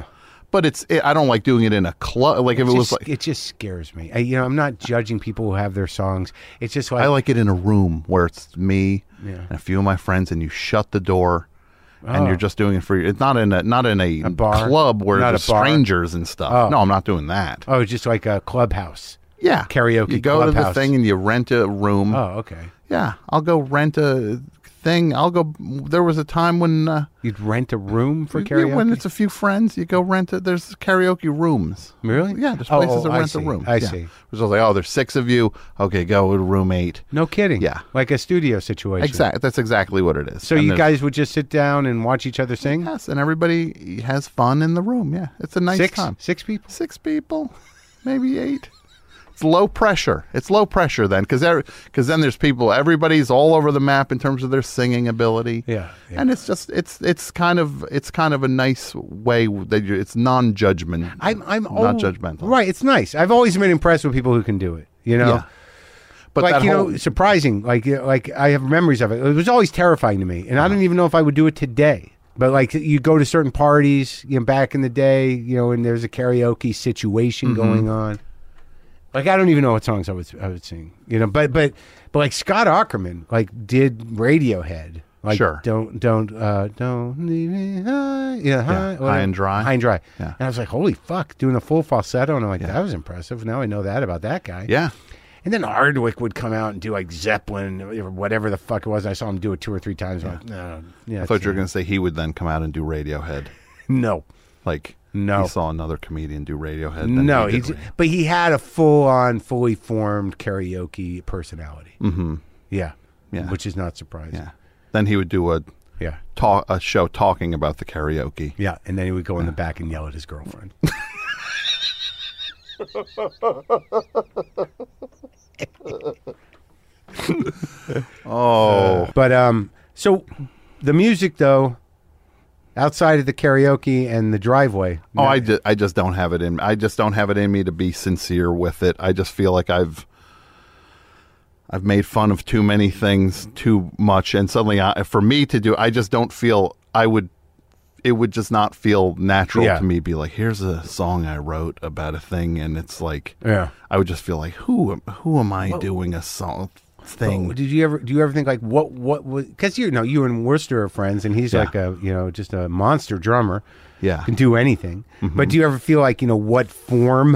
But it's it, I don't like doing it in a club. Like if it just, was like it just scares me. I, you know, I'm not judging people who have their songs. It's just like I like it in a room where it's me Yeah. and a few of my friends, and you shut the door, and Oh. you're just doing it for you. It's not in a not in a, A bar? club where Not there's a bar? strangers and stuff. Oh. No, I'm not doing that. oh, just like a clubhouse. Yeah, Karaoke You go to the clubhouse. thing and you rent a room. Oh, okay. Yeah, I'll go rent a thing. I'll go. There was a time when uh, You'd rent a room for you- karaoke. when it's a few friends, you go rent it. There's karaoke rooms. Really? Yeah, there's Oh, places oh, to I rent see. a room. I Yeah. see. It was like, oh, there's six of you. Okay, go to room eight. No kidding. Yeah. Like a studio situation. Exactly. That's exactly what it is. So And you there's- guys would just sit down and watch each other sing? Yes, and everybody has fun in the room. Yeah, it's a nice Six? time. Six people? Six people, maybe eight. It's low pressure. It's low pressure then, because because then there's people. Everybody's all over the map in terms of their singing ability. Yeah, yeah. and it's just it's it's kind of it's kind of a nice way that you, it's non-judgment. I'm I'm not al- judgmental. Right, it's nice. I've always been impressed with people who can do it. You know, Yeah. But like that you whole, know, surprising. Like you know, like I have memories of it. It was always terrifying to me, and I don't even know if I would do it today. But like you go to certain parties, you know, back in the day, you know, and there's a karaoke situation Mm-hmm. going on. Like I don't even know what songs I would I would sing. You know, but but but like Scott Aukerman like did Radiohead. Like Sure. don't don't uh don't leave me high. Yeah, high, High whatever. and Dry. High and dry. Yeah. And I was like, holy fuck, doing a full falsetto, and I'm like, Yeah. that was impressive. Now I know that about that guy. yeah. And then Hardwick would come out and do like Zeppelin or whatever the fuck it was. I saw him do it two or three times. I'm like, no, yeah, I thought you were going to say he would then come out and do Radiohead. no, Like No. he saw another comedian do Radiohead. then no. he He's, did Radiohead. but he had a full-on, fully formed karaoke personality. Mm-hmm. Yeah, Yeah. which is not surprising. Yeah. Then he would do a yeah, talk a show talking about the karaoke. yeah. And then he would go in the back and yell at his girlfriend. Oh, But um, so the music though, outside of the karaoke and the driveway. oh, I just, I just don't have it in. I just don't have it in me to be sincere with it. I just feel like I've I've made fun of too many things too much, and suddenly, I, for me to do, I just don't feel I would. it would just not feel natural Yeah. to me. Be like, here's a song I wrote about a thing, and it's like, Yeah. I would just feel like, who am- who am I doing a song thing? Oh, did you ever do you ever think like what what was because you know you and Worcester are friends and he's Yeah. like a you know just a monster drummer, Yeah. can do anything. Mm-hmm. But do you ever feel like you know what form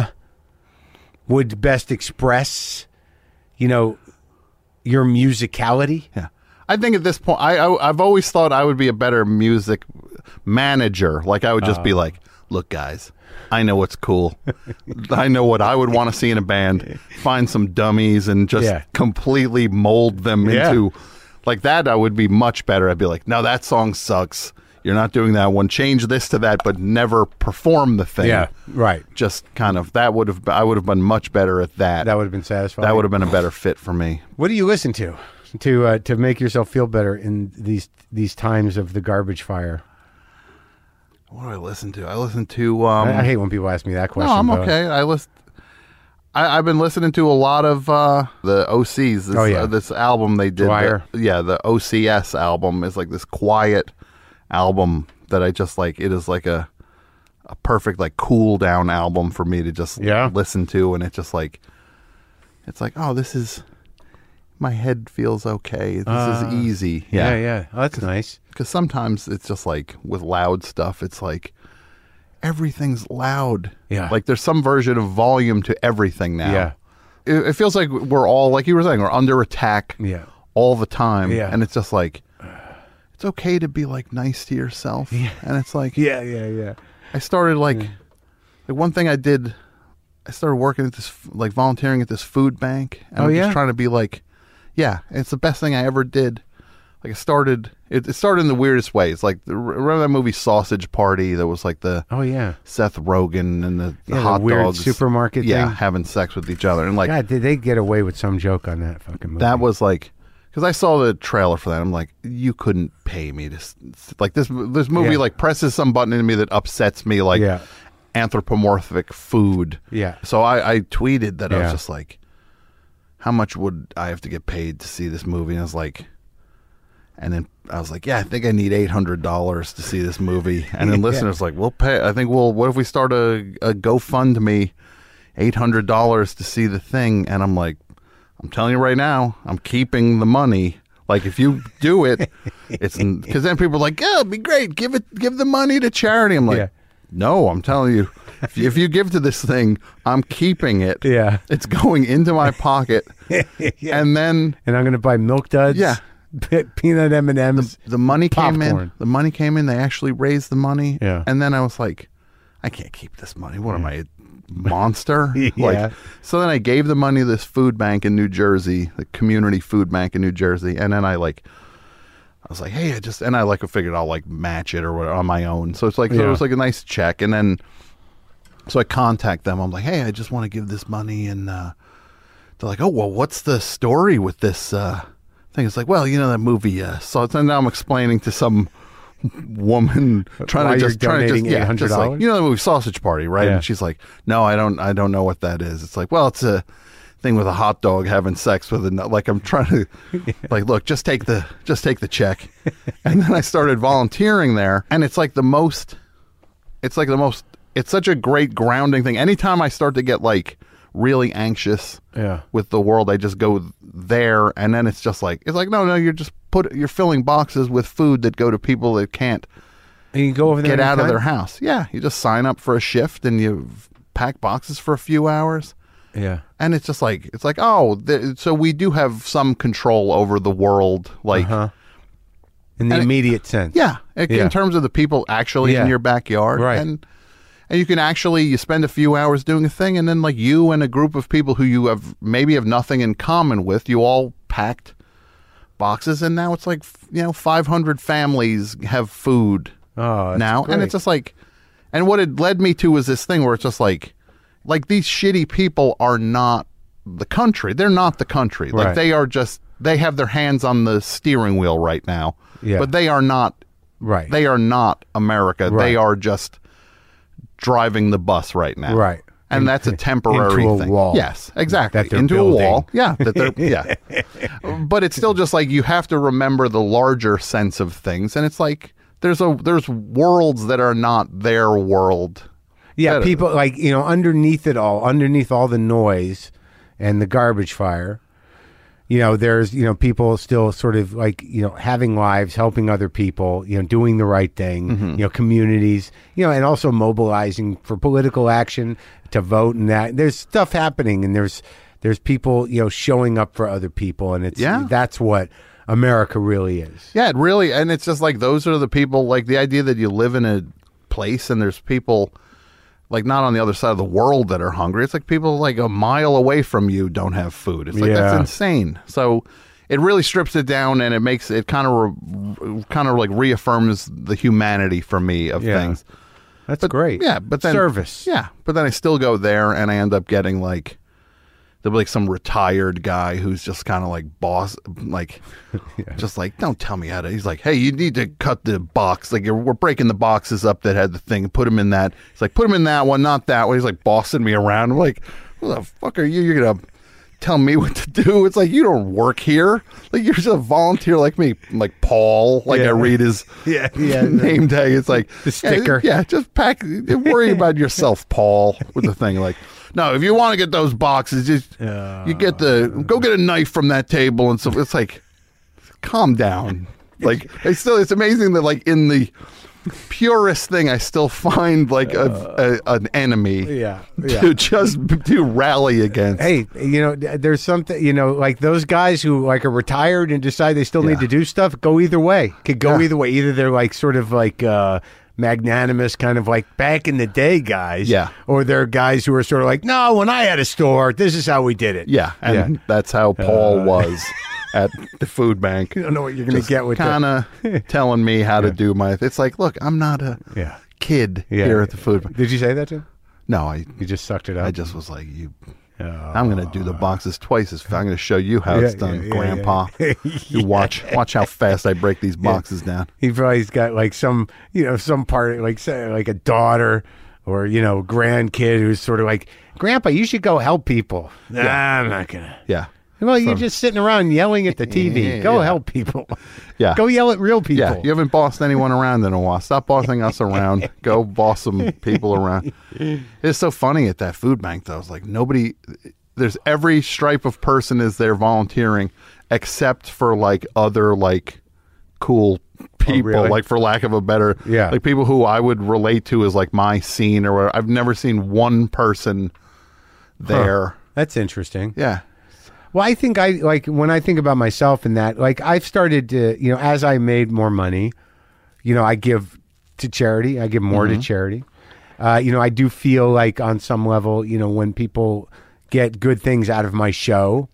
would best express you know your musicality? Yeah. I think at this point, I, I I've always thought I would be a better music manager. Like I would just be like, look, guys, I know what's cool. I know what I would want to see in a band. Find some dummies and just Yeah. completely mold them Yeah. into like that. I would be much better. I'd be like, no, that song sucks. You're not doing that one. Change this to that, but never perform the thing. Yeah, right. Just kind of that would have I would have been much better at that. That would have been satisfying. That would have been a better fit for me. What do you listen to to uh, to make yourself feel better in these these times of the garbage fire? What do I listen to? I listen to. Um, I, I hate when people ask me that question. No, I'm but- okay. I list. I, I've been listening to a lot of uh, the O Cs. This, Oh, yeah. uh, this album they did. Dwyer. The, yeah, the O C S album is like this quiet album that I just like. It is like a a perfect like cool down album for me to just Yeah. listen to, and it's just like it's like oh, this is my head feels okay. This Uh, is easy. Yeah, Yeah, yeah. Oh, that's nice. because sometimes it's just like with loud stuff, it's like everything's loud. Yeah. Like there's some version of volume to everything now. Yeah. It, it feels like we're all, like you were saying, we're under attack Yeah. all the time. Yeah. And it's just like, it's okay to be like nice to yourself. Yeah. And it's like, Yeah, yeah, yeah. I started like, like one thing I did, I started working at this, like volunteering at this food bank. And Oh, I'm yeah? just trying to be like, yeah, it's the best thing I ever did. Like it started, it, it started in the weirdest ways. Like the, remember that movie Sausage Party? That was like the Oh, yeah. Seth Rogen and the, the Yeah, the hot weird dogs, supermarket yeah, thing. having sex with each other, and like God, did they get away with some joke on that fucking movie? that was like, because I saw the trailer for that, I'm like, you couldn't pay me to s- like this. This movie Yeah. like presses some button in me that upsets me, like Yeah. anthropomorphic food. Yeah. So I, I tweeted that I Yeah. was just like, how much would I have to get paid to see this movie? And I was like, and then I was like, yeah, I think I need eight hundred dollars to see this movie. And then Yeah. listeners like, we'll pay. I think we'll. What if we start a, a GoFundMe, eight hundred dollars to see the thing? And I'm like, I'm telling you right now, I'm keeping the money. Like if you do it, it's because then people are like, yeah, it'd be great. Give it, give the money to charity. I'm like, Yeah. no, I'm telling you, if you, if you give to this thing, I'm keeping it. Yeah. It's going into my pocket, Yeah. and then And I'm going to buy Milk Duds. Yeah. pe- peanut M and M's. the money came in. Popcorn. The money came in. They actually raised the money. Yeah. And then I was like, I can't keep this money. What am I, a monster? Yeah. Like, so then I gave the money to this food bank in New Jersey, the community food bank in New Jersey, and then I like. I was like, hey, I just, and I like figured I'll like match it or whatever on my own. So it's like, so Yeah. it was like a nice check. And then, so I contact them. I'm like, hey, I just want to give this money. And uh, they're like, oh, well, what's the story with this uh, thing? It's like, well, you know, that movie. Uh, so it's, and now I'm explaining to some woman trying Why to you're just, trying to just, donating yeah, just eight hundred dollars? like, you know, the movie Sausage Party, right? Yeah. And she's like, no, I don't, I don't know what that is. It's like, well, it's a thing with a hot dog having sex with a nut. Like I'm trying to like, look, just take the just take the check. And then I started volunteering there, and it's like the most it's like the most it's such a great grounding thing. Anytime I start to get like really anxious Yeah. with the world, I just go there, and then it's just like it's like no no you're just put you're filling boxes with food that go to people that can't And you can go over there get out of anytime? their house. Yeah, you just sign up for a shift and you pack boxes for a few hours. Yeah. And it's just like it's like oh, th- so we do have some control over the world, like Uh-huh. In the And it- immediate sense. yeah, like, Yeah. in terms of the people actually Yeah. in your backyard, Right. And and you can actually you spend a few hours doing a thing, and then like you and a group of people who you have maybe have nothing in common with, you all packed boxes, and now it's like you know five hundred families have food Oh, that's now, great. and it's just like, and what it led me to was this thing where it's just like. Like these shitty people are not the country. They're not the country. Like Right. they are just they have their hands on the steering wheel right now. Yeah. But they are not right. they are not America. Right. They are just driving the bus right now. Right. And In- that's a temporary into a thing. wall Yes, exactly. that they're into building. a wall. Yeah. That they're yeah. But it's still just like you have to remember the larger sense of things. And it's like there's a there's worlds that are not their world. Yeah, That- people like, you know, underneath it all, underneath all the noise and the garbage fire, you know, there's, you know, people still sort of like, you know, having lives, helping other people, you know, doing the right thing, Mm-hmm. you know, communities, you know, and also mobilizing for political action to vote and that. There's stuff happening, and there's there's people, you know, showing up for other people, and it's Yeah. that's what America really is. Yeah, it really, and it's just like those are the people, like the idea that you live in a place and there's people like not on the other side of the world that are hungry. It's like people like a mile away from you don't have food. It's like Yeah. that's insane. So it really strips it down, and it makes it kind of re, kind of like reaffirms the humanity for me of Yeah. things. That's great. Yeah, but then service. Yeah, but then I still go there, and I end up getting like there'll be like some retired guy who's just kind of like boss, like just like don't tell me how to. He's like, hey, you need to cut the box. Like you're, we're breaking the boxes up that had the thing, and put them in that. He's like, put them in that one, not that one. He's like bossing me around. I'm like, who the fuck are you? You're gonna tell me what to do? It's like you don't work here. Like you're just a volunteer like me, like Paul. Like Yeah. I read his Yeah, yeah. name tag. It's like The sticker. Yeah, yeah, just pack. Worry about yourself, Paul. With the thing, like, no, if you want to get those boxes, just you get the go get a knife from that table, and so it's like, calm down. Like, I still, it's amazing that like in the purest thing, I still find like a, a an enemy. Yeah, yeah. To just to rally against. Hey, you know, th- there's something, you know, like those guys who like are retired and decide they still Yeah. need to do stuff, go either way. Could go Yeah. either way. Either they're like sort of like uh, magnanimous, kind of like back in the day guys. Yeah. Or they're guys who are sort of like, no, when I had a store, this is how we did it. Yeah, and Yeah. that's how Paul was at the food bank. You don't know what you're going to get with kind of telling me how to do my. It's like, look, I'm not a the, yeah. kid Yeah. here at the food bank. Did you say that to him? No, I You just sucked it up? I just was like, you. Oh. I'm going to do the boxes twice as fast. I'm going to show you how Yeah, it's done, yeah, yeah, Grandpa. yeah. You watch, watch how fast I break these boxes down. He probably's got like some, you know, some part, like say, like a daughter or, you know, grandkid who's sort of like, Grandpa, you should go help people. Nah, I'm not going to. Yeah, Well, you're just sitting around yelling at the T V. Yeah, Go yeah. help people. Yeah. Go yell at real people. yeah. You haven't bossed anyone around in a while. Stop bossing us around. Go boss some people around. It's so funny at that food bank, though. It's like nobody. There's every stripe of person is there volunteering, except for like other like cool people, really? like for lack of a better, Yeah. like people who I would relate to as like my scene or whatever. I've never seen one person there. That's interesting. Yeah. Well, I think I like when I think about myself and that, like I've started to, you know, as I made more money, you know, I give to charity. I give more to charity. Uh, you know, I do feel like on some level, you know, when people get good things out of my show,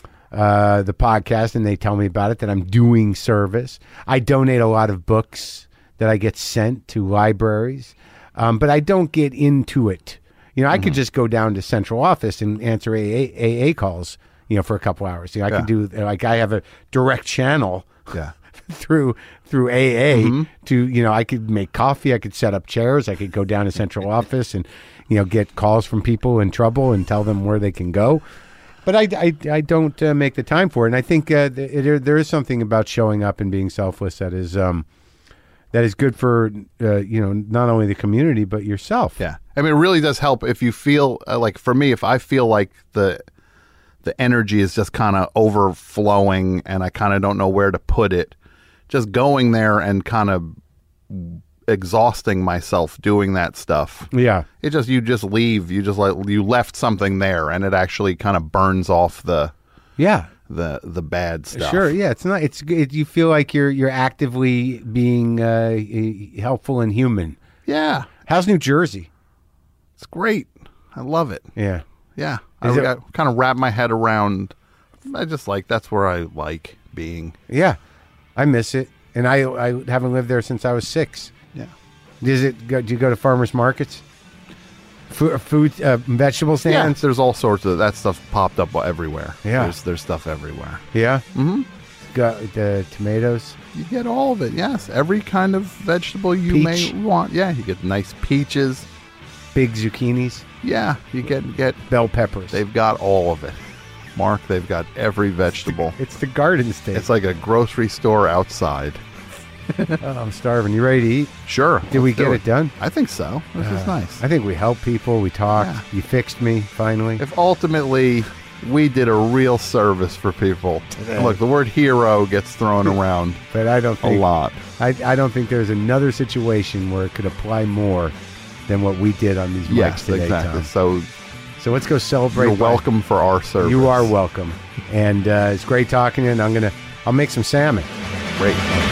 uh, the podcast, and they tell me about it, that I'm doing service. I donate a lot of books that I get sent to libraries, um, but I don't get into it. You know, I could just go down to central office and answer A A, A A calls, you know, for a couple hours. You know, I could do, like, I have a direct channel Yeah. through through A A to, you know, I could make coffee, I could set up chairs, I could go down to central office and, you know, get calls from people in trouble and tell them where they can go. But I, I, I don't uh, make the time for it. And I think uh, th- there, there is something about showing up and being selfless that is um, that is good for, uh, you know, not only the community, but yourself. Yeah. I mean, it really does help if you feel uh, like, for me, if I feel like the the energy is just kind of overflowing and I kind of don't know where to put it, just going there and kind of exhausting myself doing that stuff. Yeah. It just, you just leave, you just like, you left something there and it actually kind of burns off the, Yeah. the, the bad stuff. Sure. Yeah. It's not, it's, it, you feel like you're, you're actively being uh, helpful and human. Yeah. How's New Jersey? It's great. I love it. Yeah. Yeah. Is I, it- I kind of wrap my head around, I just like, that's where I like being. Yeah. I miss it. And I, I haven't lived there since I was six. Yeah. Does it go, do you go to farmers markets? Food, food uh, vegetable Yeah, stands? there's all sorts of that stuff popped up everywhere. Yeah. There's, there's stuff everywhere. Yeah. Mm-hmm. Got the tomatoes. You get all of it, yes. Every kind of vegetable you Peach. may want. Yeah, you get nice peaches. Big zucchinis. Yeah, you get get Bell peppers. they've got all of it. Mark, they've got every vegetable. It's the garden state. It's like a grocery store outside. Oh, I'm starving. You ready to eat? Sure. Did we let's do get it done? I think so. This is nice. I think we helped people. We talked. Yeah. You fixed me finally. If ultimately we did a real service for people, Today. look, the word hero gets thrown around But I don't a think lot. I, I don't think there's another situation where it could apply more than what we did on these mics Yes, today, exactly. Tom. So So let's go celebrate. you're by- welcome for our service. You are welcome, and uh, it's great talking to you. And I'm gonna I'll make some salmon. Great.